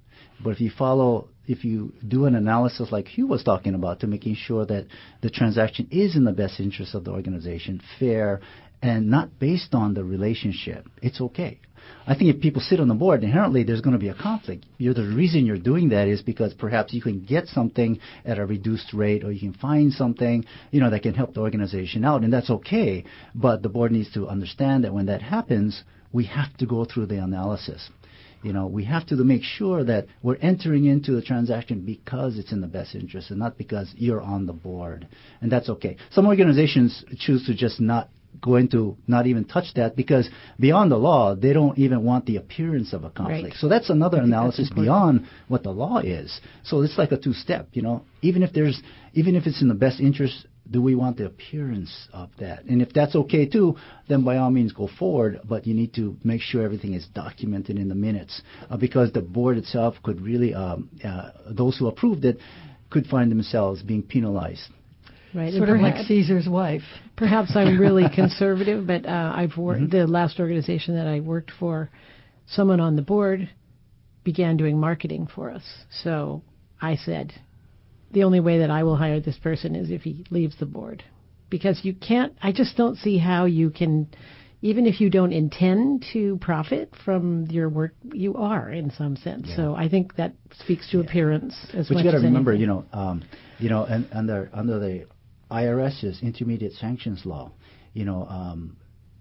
But if you follow, if you do an analysis like Hugh was talking about, to making sure that the transaction is in the best interest of the organization, fair, and not based on the relationship, it's okay. I think if people sit on the board, inherently there's going to be a conflict. You're, the reason you're doing that is because perhaps you can get something at a reduced rate, or you can find something, you know, that can help the organization out, and that's okay. But the board needs to understand that when that happens, we have to go through the analysis. You know, we have to make sure that we're entering into the transaction because it's in the best interest and not because you're on the board. And that's okay. Some organizations choose to just not go into, not even touch that, because beyond the law, they don't even want the appearance of a conflict. Right. So that's another analysis that's beyond what the law is. So it's like a two-step, you know. Even if there's, even if it's in the best interest, do we want the appearance of that? And if that's okay too, then by all means go forward, but you need to make sure everything is documented in the minutes, uh, because the board itself could really, um, uh, those who approved it could find themselves being penalized. Right. Sort of like Caesar's wife. Perhaps I'm really conservative, but uh, I've worked, Mm-hmm. the last organization that I worked for, someone on the board began doing marketing for us. So I said, the only way that I will hire this person is if he leaves the board. Because you can't, I just don't see how you can, even if you don't intend to profit from your work, you are in some sense. Yeah. So I think that speaks to Yeah. appearance as But much you got to as remember, anything. you know, um, you know, and under under the IRS's intermediate sanctions law, you know, um,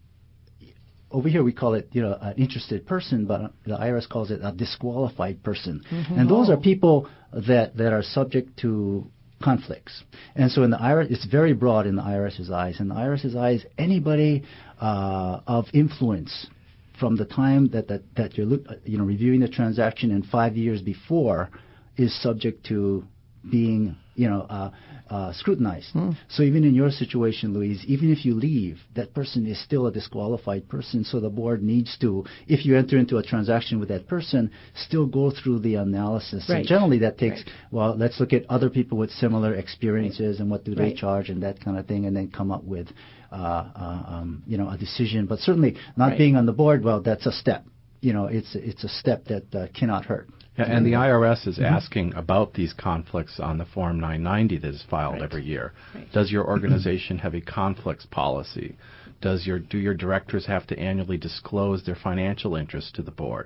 over here we call it, you know, an interested person, but the I R S calls it a disqualified person. Mm-hmm. And those Oh. are people that, that are subject to conflicts. And so in the I R S, it's very broad in the IRS's eyes. In the IRS's eyes, anybody uh, of influence from the time that, that, that you're look, you know, reviewing the transaction and five years before is subject to being, you know, uh, uh, scrutinized. Hmm. So even in your situation, Louise, even if you leave, that person is still a disqualified person. So the board needs to, if you enter into a transaction with that person, still go through the analysis. Right. So generally that takes, Right. well, let's look at other people with similar experiences and what do they Right. charge and that kind of thing, and then come up with, uh, uh, um, you know, a decision. But certainly not Right. being on the board, well, that's a step. You know, it's it's a step that uh, cannot hurt. Yeah, and the I R S is asking about these conflicts on the Form nine ninety that is filed Right. every year. Right. Does your organization have a conflicts policy? Does your do your directors have to annually disclose their financial interests to the board?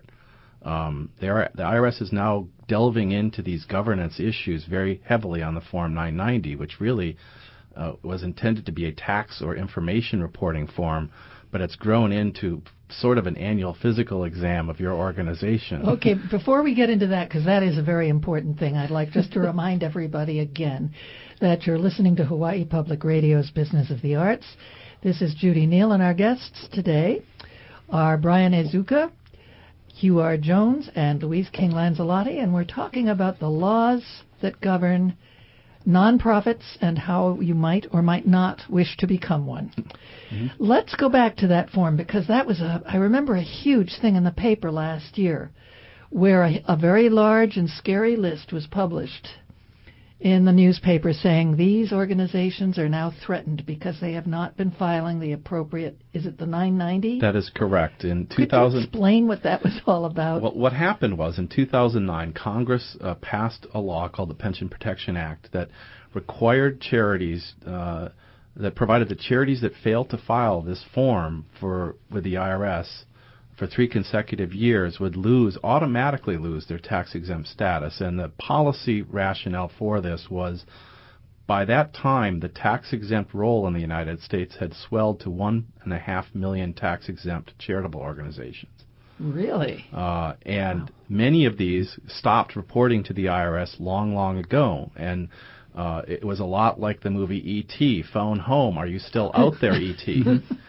Um, they are, the I R S is now delving into these governance issues very heavily on the Form nine ninety, which really uh, was intended to be a tax or information reporting form, but it's grown into sort of an annual physical exam of your organization. Okay, before we get into that, because that is a very important thing, I'd like just to remind everybody again that you're listening to Hawaii Public Radio's Business of the Arts. This is Judy Neal, and our guests today are Brian Ezuka, Hugh R. Jones, and Louise King Lanzalotti, and we're talking about the laws that govern nonprofits and how you might or might not wish to become one. Mm-hmm. Let's go back to that form, because that was a, I remember a huge thing in the paper last year where a, a very large and scary list was published in the newspaper saying these organizations are now threatened because they have not been filing the appropriate, is it the nine ninety? That is correct. In Could two thousand, you explain what that was all about? Well, what happened was in two thousand nine, Congress uh, passed a law called the Pension Protection Act that required charities, uh, that provided that charities that failed to file this form for with the I R S for three consecutive years would lose, automatically lose their tax-exempt status. And the policy rationale for this was, by that time, the tax-exempt role in the United States had swelled to one and a half million tax-exempt charitable organizations. Really? Uh, and Wow. many of these stopped reporting to the I R S long, long ago. And uh, it was a lot like the movie E T, Phone Home, are you still out there, E T?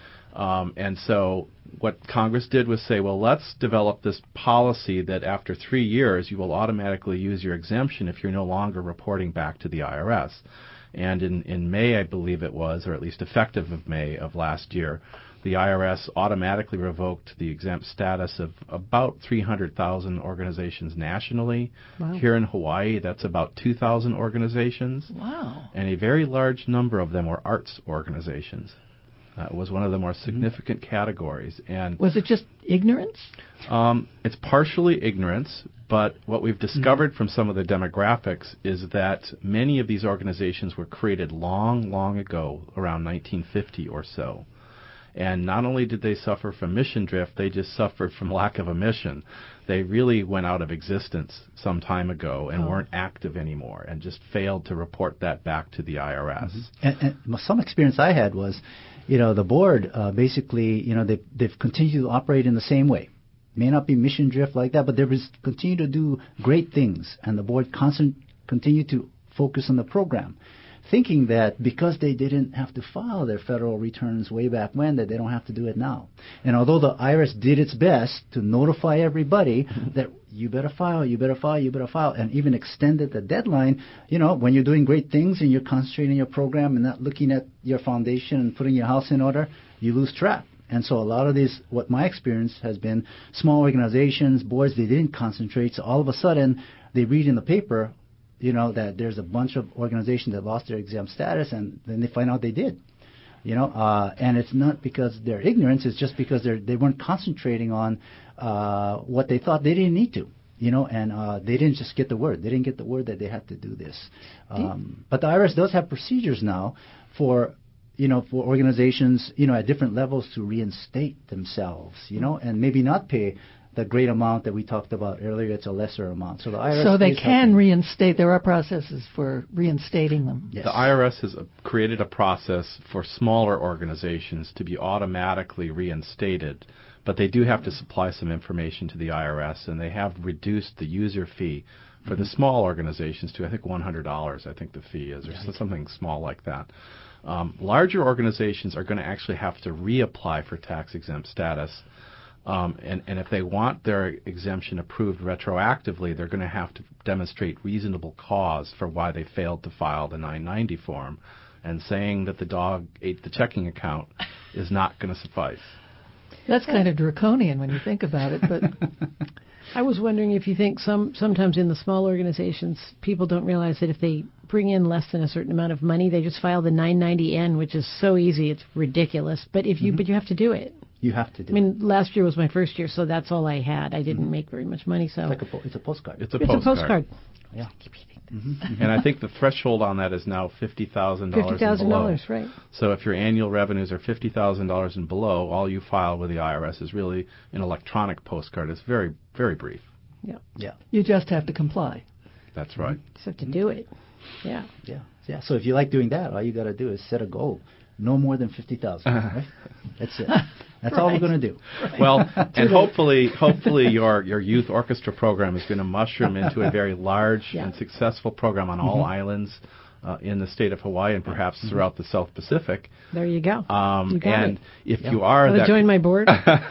Um, and so what Congress did was say, well, let's develop this policy that after three years you will automatically use your exemption if you're no longer reporting back to the I R S. And in, in May, I believe it was, or at least effective of May of last year, the I R S automatically revoked the exempt status of about three hundred thousand organizations nationally. Wow. Here in Hawaii, that's about two thousand organizations. Wow. And a very large number of them were arts organizations. Uh, was one of the more significant mm-hmm. categories. And was it just ignorance? Um, it's partially ignorance, but what we've discovered mm-hmm. from some of the demographics is that many of these organizations were created long, long ago, around nineteen fifty or so. And not only did they suffer from mission drift, they just suffered from lack of a mission. They really went out of existence some time ago and oh. weren't active anymore and just failed to report that back to the I R S. Mm-hmm. And, and some experience I had was, you know, the board uh, basically, you know, they, they've continued to operate in the same way. May not be mission drift like that, but they continue to do great things. And the board constant, continue to focus on the program, thinking that because they didn't have to file their federal returns way back when, that they don't have to do it now. And although the I R S did its best to notify everybody that you better file, you better file, you better file, and even extended the deadline, you know, when you're doing great things and you're concentrating on your program and not looking at your foundation and putting your house in order, you lose track. And so a lot of these, what my experience has been, small organizations, boards, they didn't concentrate. So all of a sudden, they read in the paper, you know, that there's a bunch of organizations that lost their exempt status, and then they find out they did. You know, uh, and it's not because they're ignorance, it's just because they're, they weren't concentrating on uh, what they thought they didn't need to. You know, and uh, they didn't just get the word. They didn't get the word that they had to do this. Um, but the I R S does have procedures now for, you know, for organizations, you know, at different levels to reinstate themselves, you know, and maybe not pay the great amount that we talked about earlier. It's a lesser amount. So the I R S So they can helping. reinstate. There are processes for reinstating them. Yes. The I R S has uh, created a process for smaller organizations to be automatically reinstated, but they do have to supply some information to the I R S, and they have reduced the user fee for mm-hmm. the small organizations to, I think, one hundred dollars, I think the fee is, or right. something small like that. Um, larger organizations are going to actually have to reapply for tax-exempt status. Um, and, and if they want their exemption approved retroactively, they're going to have to demonstrate reasonable cause for why they failed to file the nine ninety form. And saying that the dog ate the checking account is not going to suffice. That's kind of draconian when you think about it, but I was wondering if you think some sometimes in the small organizations, people don't realize that if they bring in less than a certain amount of money, they just file the nine ninety N, which is so easy, it's ridiculous. But if you, mm-hmm. but you have to do it. You have to do I mean, it. Last year was my first year, so that's all I had. I didn't mm-hmm. make very much money, so it's, like a po- it's a postcard. It's a it's postcard. A postcard. Yeah. Mm-hmm. And I think the threshold on that is now fifty thousand dollars fifty thousand dollars, right. So if your annual revenues are fifty thousand dollars and below, all you file with the I R S is really an electronic postcard. It's very, very brief. Yeah. Yeah. You just have to comply. That's right. You just have to do it. Yeah. Yeah. Yeah. So if you like doing that, all you got to do is set a goal. No more than fifty thousand dollars, right? That's it. That's right. all we're going to do. Right. Well, and hopefully, hopefully your, your youth orchestra program is going to mushroom into a very large yeah. and successful program on all mm-hmm. islands uh, in the state of Hawaii and perhaps mm-hmm. throughout the South Pacific. There you go. Um, you got and it. if yeah. you are Want that, to join my board?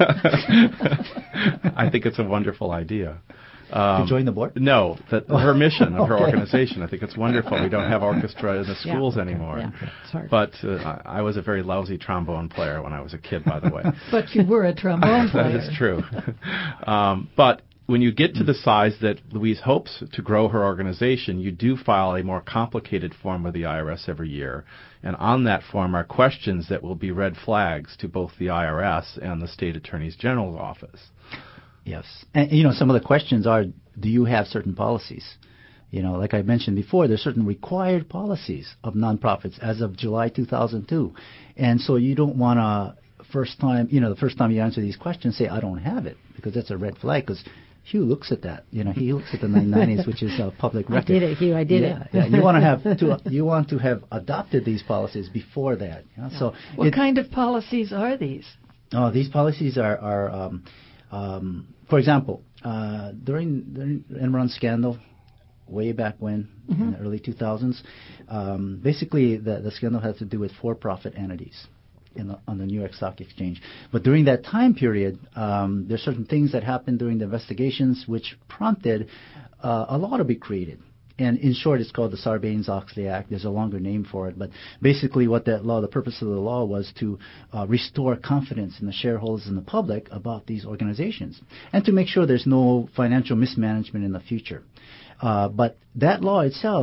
I think it's a wonderful idea. Um, to join the board? No, that her mission of her okay. organization. I think it's wonderful. We don't have orchestra in the schools yeah. anymore. Yeah. Sorry. But uh, I was a very lousy trombone player when I was a kid, by the way. But you were a trombone player. That is true. um, but when you get to the size that Louise hopes to grow her organization, you do file a more complicated form with the I R S every year. And on that form are questions that will be red flags to both the I R S and the State Attorney General's office. Yes. And, you know, some of the questions are, do you have certain policies? You know, like I mentioned before, there's certain required policies of nonprofits as of July two thousand two. And so you don't want to first time, you know, the first time you answer these questions, say, I don't have it, because that's a red flag, because Hugh looks at that. You know, he looks at the nine nineties, which is a public record. I did it, Hugh. I did yeah, it. yeah. You want to have to, you want to have adopted these policies before that. You know? Yeah. So what it, kind of policies are these? Oh, these policies are, are um, um, for example, uh, during the Enron scandal, way back when, mm-hmm. in the early two thousands, um, basically the, the scandal has to do with for-profit entities in the, on the New York Stock Exchange. But during that time period, um, there's certain things that happened during the investigations which prompted uh, a law to be created. And in short, it's called the Sarbanes-Oxley Act. There's a longer name for it. But basically what that law, the purpose of the law was to uh, restore confidence in the shareholders and the public about these organizations and to make sure there's no financial mismanagement in the future. Uh, but that law itself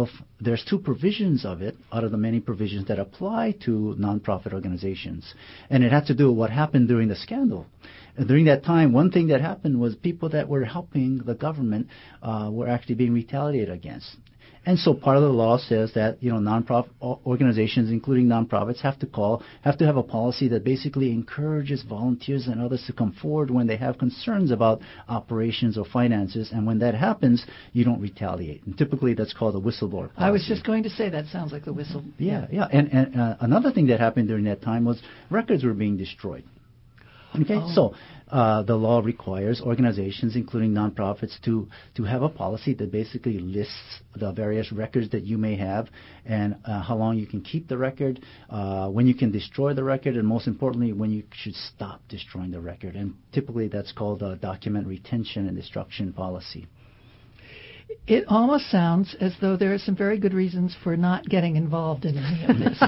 there's two provisions of it out of the many provisions that apply to nonprofit organizations. And it had to do with what happened during the scandal. And during that time, one thing that happened was people that were helping the government uh, were actually being retaliated against. And so part of the law says that, you know, nonprofit organizations, including nonprofits, have to call, have to have a policy that basically encourages volunteers and others to come forward when they have concerns about operations or finances. And when that happens, you don't retaliate. And typically that's called a whistleblower policy. I was just going to say that sounds like the whistle. Yeah, yeah. And, and uh, another thing that happened during that time was records were being destroyed. Okay, oh. so uh, the law requires organizations, including nonprofits, to to have a policy that basically lists the various records that you may have and uh, how long you can keep the record, uh, when you can destroy the record, and most importantly, when you should stop destroying the record. And typically that's called a document retention and destruction policy. It almost sounds as though there are some very good reasons for not getting involved in any of this.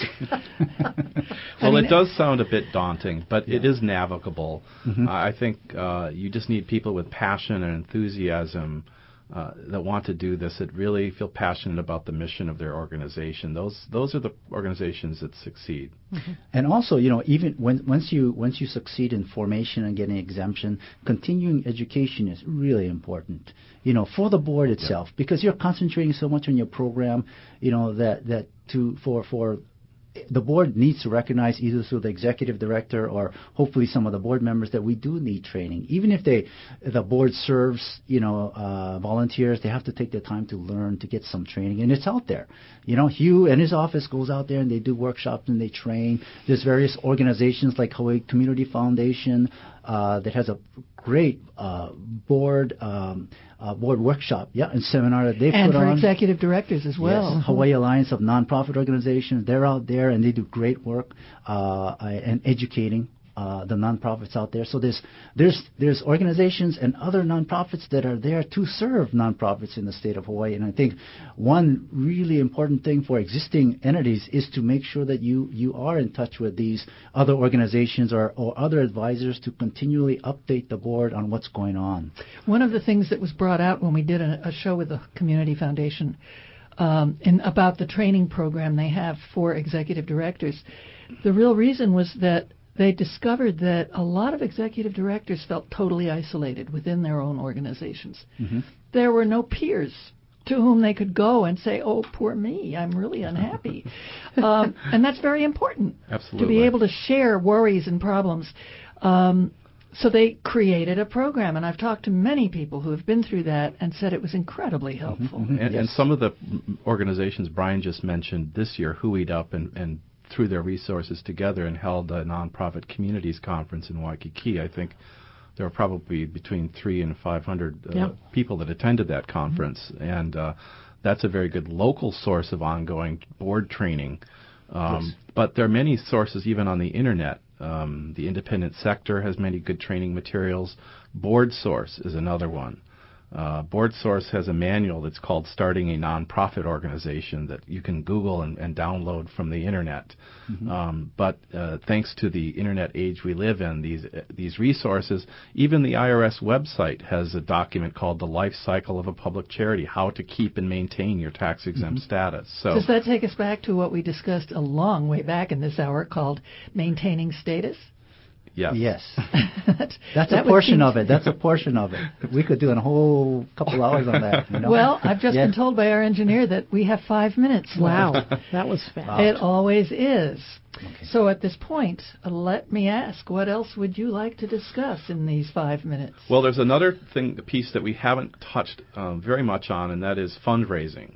Well, I mean, it does sound a bit daunting, but yeah. It is navigable. Mm-hmm. Uh, I think uh, you just need people with passion and enthusiasm uh, that want to do this, that really feel passionate about the mission of their organization. Those those are the organizations that succeed. Mm-hmm. And also, you know, even when, once you once you succeed in formation and getting exemption, continuing education is really important. You know, for the board itself, yeah. because you're concentrating so much on your program, you know, that that to for for. The board needs to recognize either through the executive director or hopefully some of the board members that we do need training. Even if they, the board serves, you know, uh, volunteers, they have to take the time to learn, to get some training, and it's out there. You know, Hugh and his office goes out there and they do workshops and they train. There's various organizations like Hawaii Community Foundation uh, that has a great uh, board um, uh, board workshop, yeah, and seminar that they and put on. And for executive directors as well. Yes, Hawaii Alliance of Nonprofit Organizations, they're out there and they do great work uh, and educating uh, the nonprofits out there. So there's there's there's organizations and other nonprofits that are there to serve nonprofits in the state of Hawaii. And I think one really important thing for existing entities is to make sure that you you are in touch with these other organizations or, or other advisors to continually update the board on what's going on. One of the things that was brought out when we did a, a show with the Community Foundation um, and about the training program they have for executive directors, the real reason was that they discovered that a lot of executive directors felt totally isolated within their own organizations. Mm-hmm. There were no peers to whom they could go and say, oh, poor me, I'm really unhappy. um, and that's very important. Absolutely. To be able to share worries and problems. Um, so they created a program, and I've talked to many people who have been through that and said it was incredibly helpful. Mm-hmm. And, yes. and some of the organizations Brian just mentioned this year hooeyed up and, and threw their resources together and held a nonprofit communities conference in Waikiki. I think there were probably between three and five hundred uh, yep. people that attended that conference, mm-hmm. and uh, that's a very good local source of ongoing board training. Um, yes. But there are many sources even on the internet. Um, the independent sector has many good training materials. Board Source is another one. Uh, Board Source has a manual that's called Starting a Nonprofit Organization that you can Google and, and download from the internet. Mm-hmm. Um, but uh, thanks to the internet age we live in, these uh, these resources, even the I R S website has a document called The Life Cycle of a Public Charity, how to keep and maintain your tax-exempt mm-hmm. status. So does that take us back to what we discussed a long way back in this hour called Maintaining Status? Yes. Yes. That's, That's that a portion seem... of it. That's a portion of it. We could do a whole couple hours on that. You know? Well, I've just yeah. been told by our engineer that we have five minutes. Wow. That was fast. Wow. It always is. Okay. So at this point, uh, let me ask, what else would you like to discuss in these five minutes? Well, there's another thing, a piece that we haven't touched um, very much on, and that is fundraising.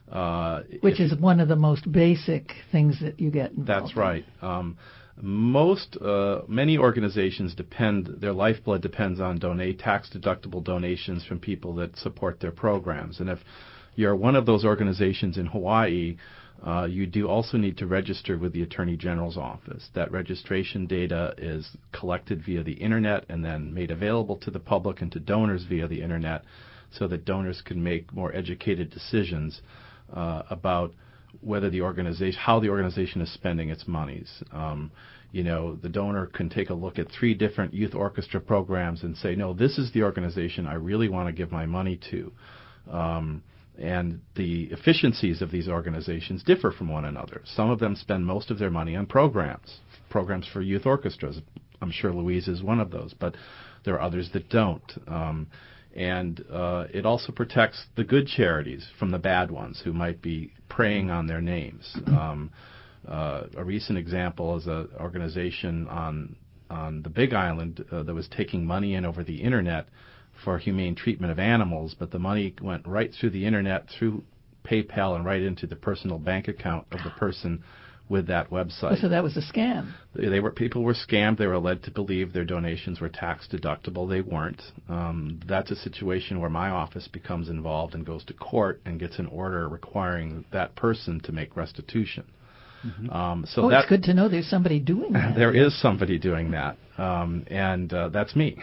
Uh, Which is one of the most basic things that you get involved That's right. Um, Most, uh, many organizations depend, their lifeblood depends on donate tax-deductible donations from people that support their programs. And if you're one of those organizations in Hawaii, uh, you do also need to register with the Attorney General's office. That registration data is collected via the internet and then made available to the public and to donors via the internet so that donors can make more educated decisions uh, about whether the organization, how the organization is spending its monies. Um, you know, the donor can take a look at three different youth orchestra programs and say, no, this is the organization I really want to give my money to. Um, And the efficiencies of these organizations differ from one another. Some of them spend most of their money on programs, programs for youth orchestras. I'm sure Louise is one of those, but there are others that don't. Um, and uh, it also protects the good charities from the bad ones who might be preying on their names. Um, uh, a recent example is an organization on on the Big Island uh, that was taking money in over the internet for humane treatment of animals, but the money went right through the internet, through PayPal, and right into the personal bank account of the person with that website. Oh, so that was a scam. They, they were people were scammed. They were led to believe their donations were tax deductible. They weren't. Um, that's a situation where my office becomes involved and goes to court and gets an order requiring that person to make restitution. Mm-hmm. Um, so oh, that, it's good to know there's somebody doing that. There is somebody doing that, um, and uh, that's me.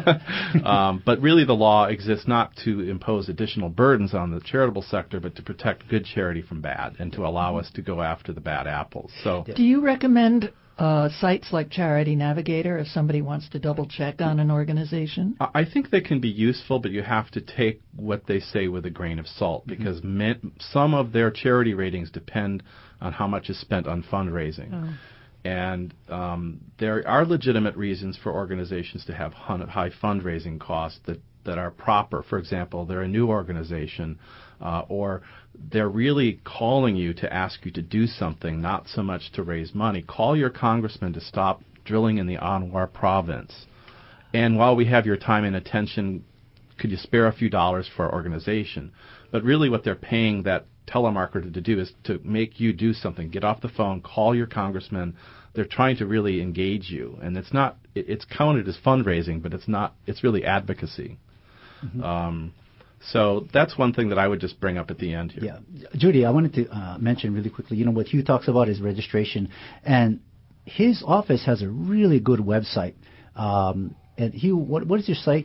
um, but really the law exists not to impose additional burdens on the charitable sector, but to protect good charity from bad and to allow us to go after the bad apples. So, do you recommend uh, sites like Charity Navigator if somebody wants to double check on an organization? I think they can be useful, but you have to take what they say with a grain of salt, because mm-hmm. men, some of their charity ratings depend on how much is spent on fundraising. Oh. And um, there are legitimate reasons for organizations to have high fundraising costs that, that are proper. For example, they're a new organization, uh, or they're really calling you to ask you to do something, not so much to raise money. Call your congressman to stop drilling in the Anwar province. And while we have your time and attention, could you spare a few dollars for our organization? But really what they're paying that telemarketer to do is to make you do something. Get off the phone, call your congressman. They're trying to really engage you. And it's not, it's counted as fundraising, but it's not, it's really advocacy. Mm-hmm. Um, so that's one thing that I would just bring up at the end here. Yeah. Judy, I wanted to uh, mention really quickly, you know, what Hugh talks about is registration. And his office has a really good website. Um, and Hugh, what, what is your site?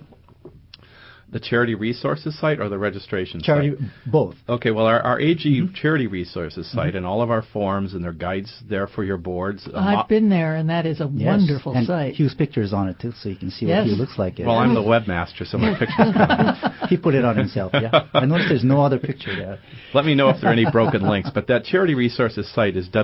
The Charity Resources site or the registration charity, site? Both. Okay, well, our, our A G mm-hmm. Charity Resources site mm-hmm. and all of our forms and their guides there for your boards. I've mo- been there, and that is a yes. wonderful and site. Hugh's picture's on it, too, so you can see yes. what Hugh looks like. Well, I'm the webmaster, so my picture's coming. He put it on himself, yeah. I noticed there's no other picture there. Let me know if there are any broken links. But that Charity Resources site is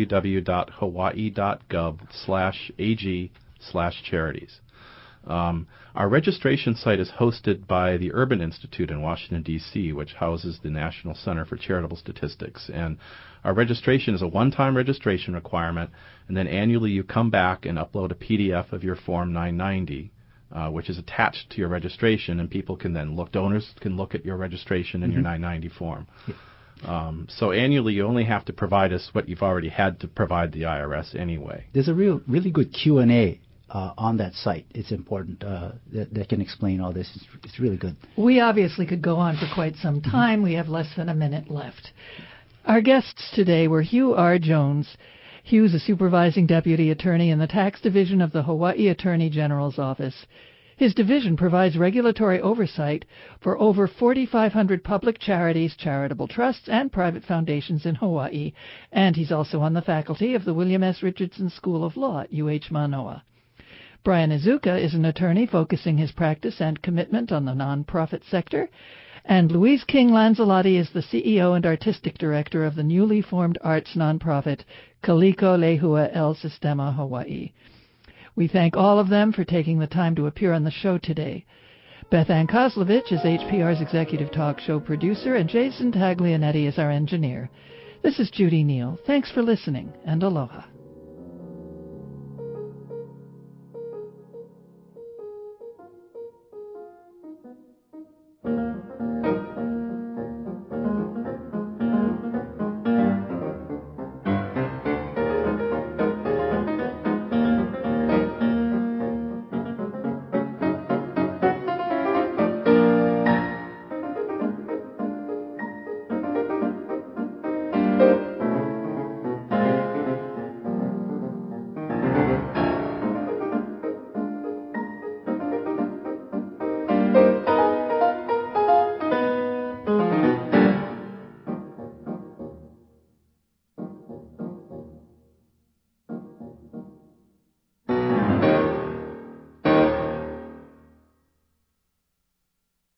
www.hawaii.gov slash AG slash charities. Um, our registration site is hosted by the Urban Institute in Washington, D C, which houses the National Center for Charitable Statistics. And our registration is a one-time registration requirement, and then annually you come back and upload a P D F of your Form nine ninety, uh, which is attached to your registration, and people can then look, donors can look at your registration and mm-hmm. your nine ninety form. Yeah. Um, so annually you only have to provide us what you've already had to provide the I R S anyway. There's a real, really good Q and A Uh, on that site. It's important uh, that, that can explain all this. It's, it's really good. We obviously could go on for quite some time. Mm-hmm. We have less than a minute left. Our guests today were Hugh R. Jones. Hugh's a supervising deputy attorney in the tax division of the Hawaii Attorney General's office. His division provides regulatory oversight for over forty-five hundred public charities, charitable trusts, and private foundations in Hawaii, and he's also on the faculty of the William S. Richardson School of Law at U H Manoa. Brian Izuka is an attorney focusing his practice and commitment on the nonprofit sector, and Louise King Lanzalotti is the C E O and artistic director of the newly formed arts nonprofit Kaliko Lehua El Sistema Hawaii. We thank all of them for taking the time to appear on the show today. Beth Ann Kozlovich is H P R's executive talk show producer, and Jason Taglianetti is our engineer. This is Judy Neal. Thanks for listening, and aloha.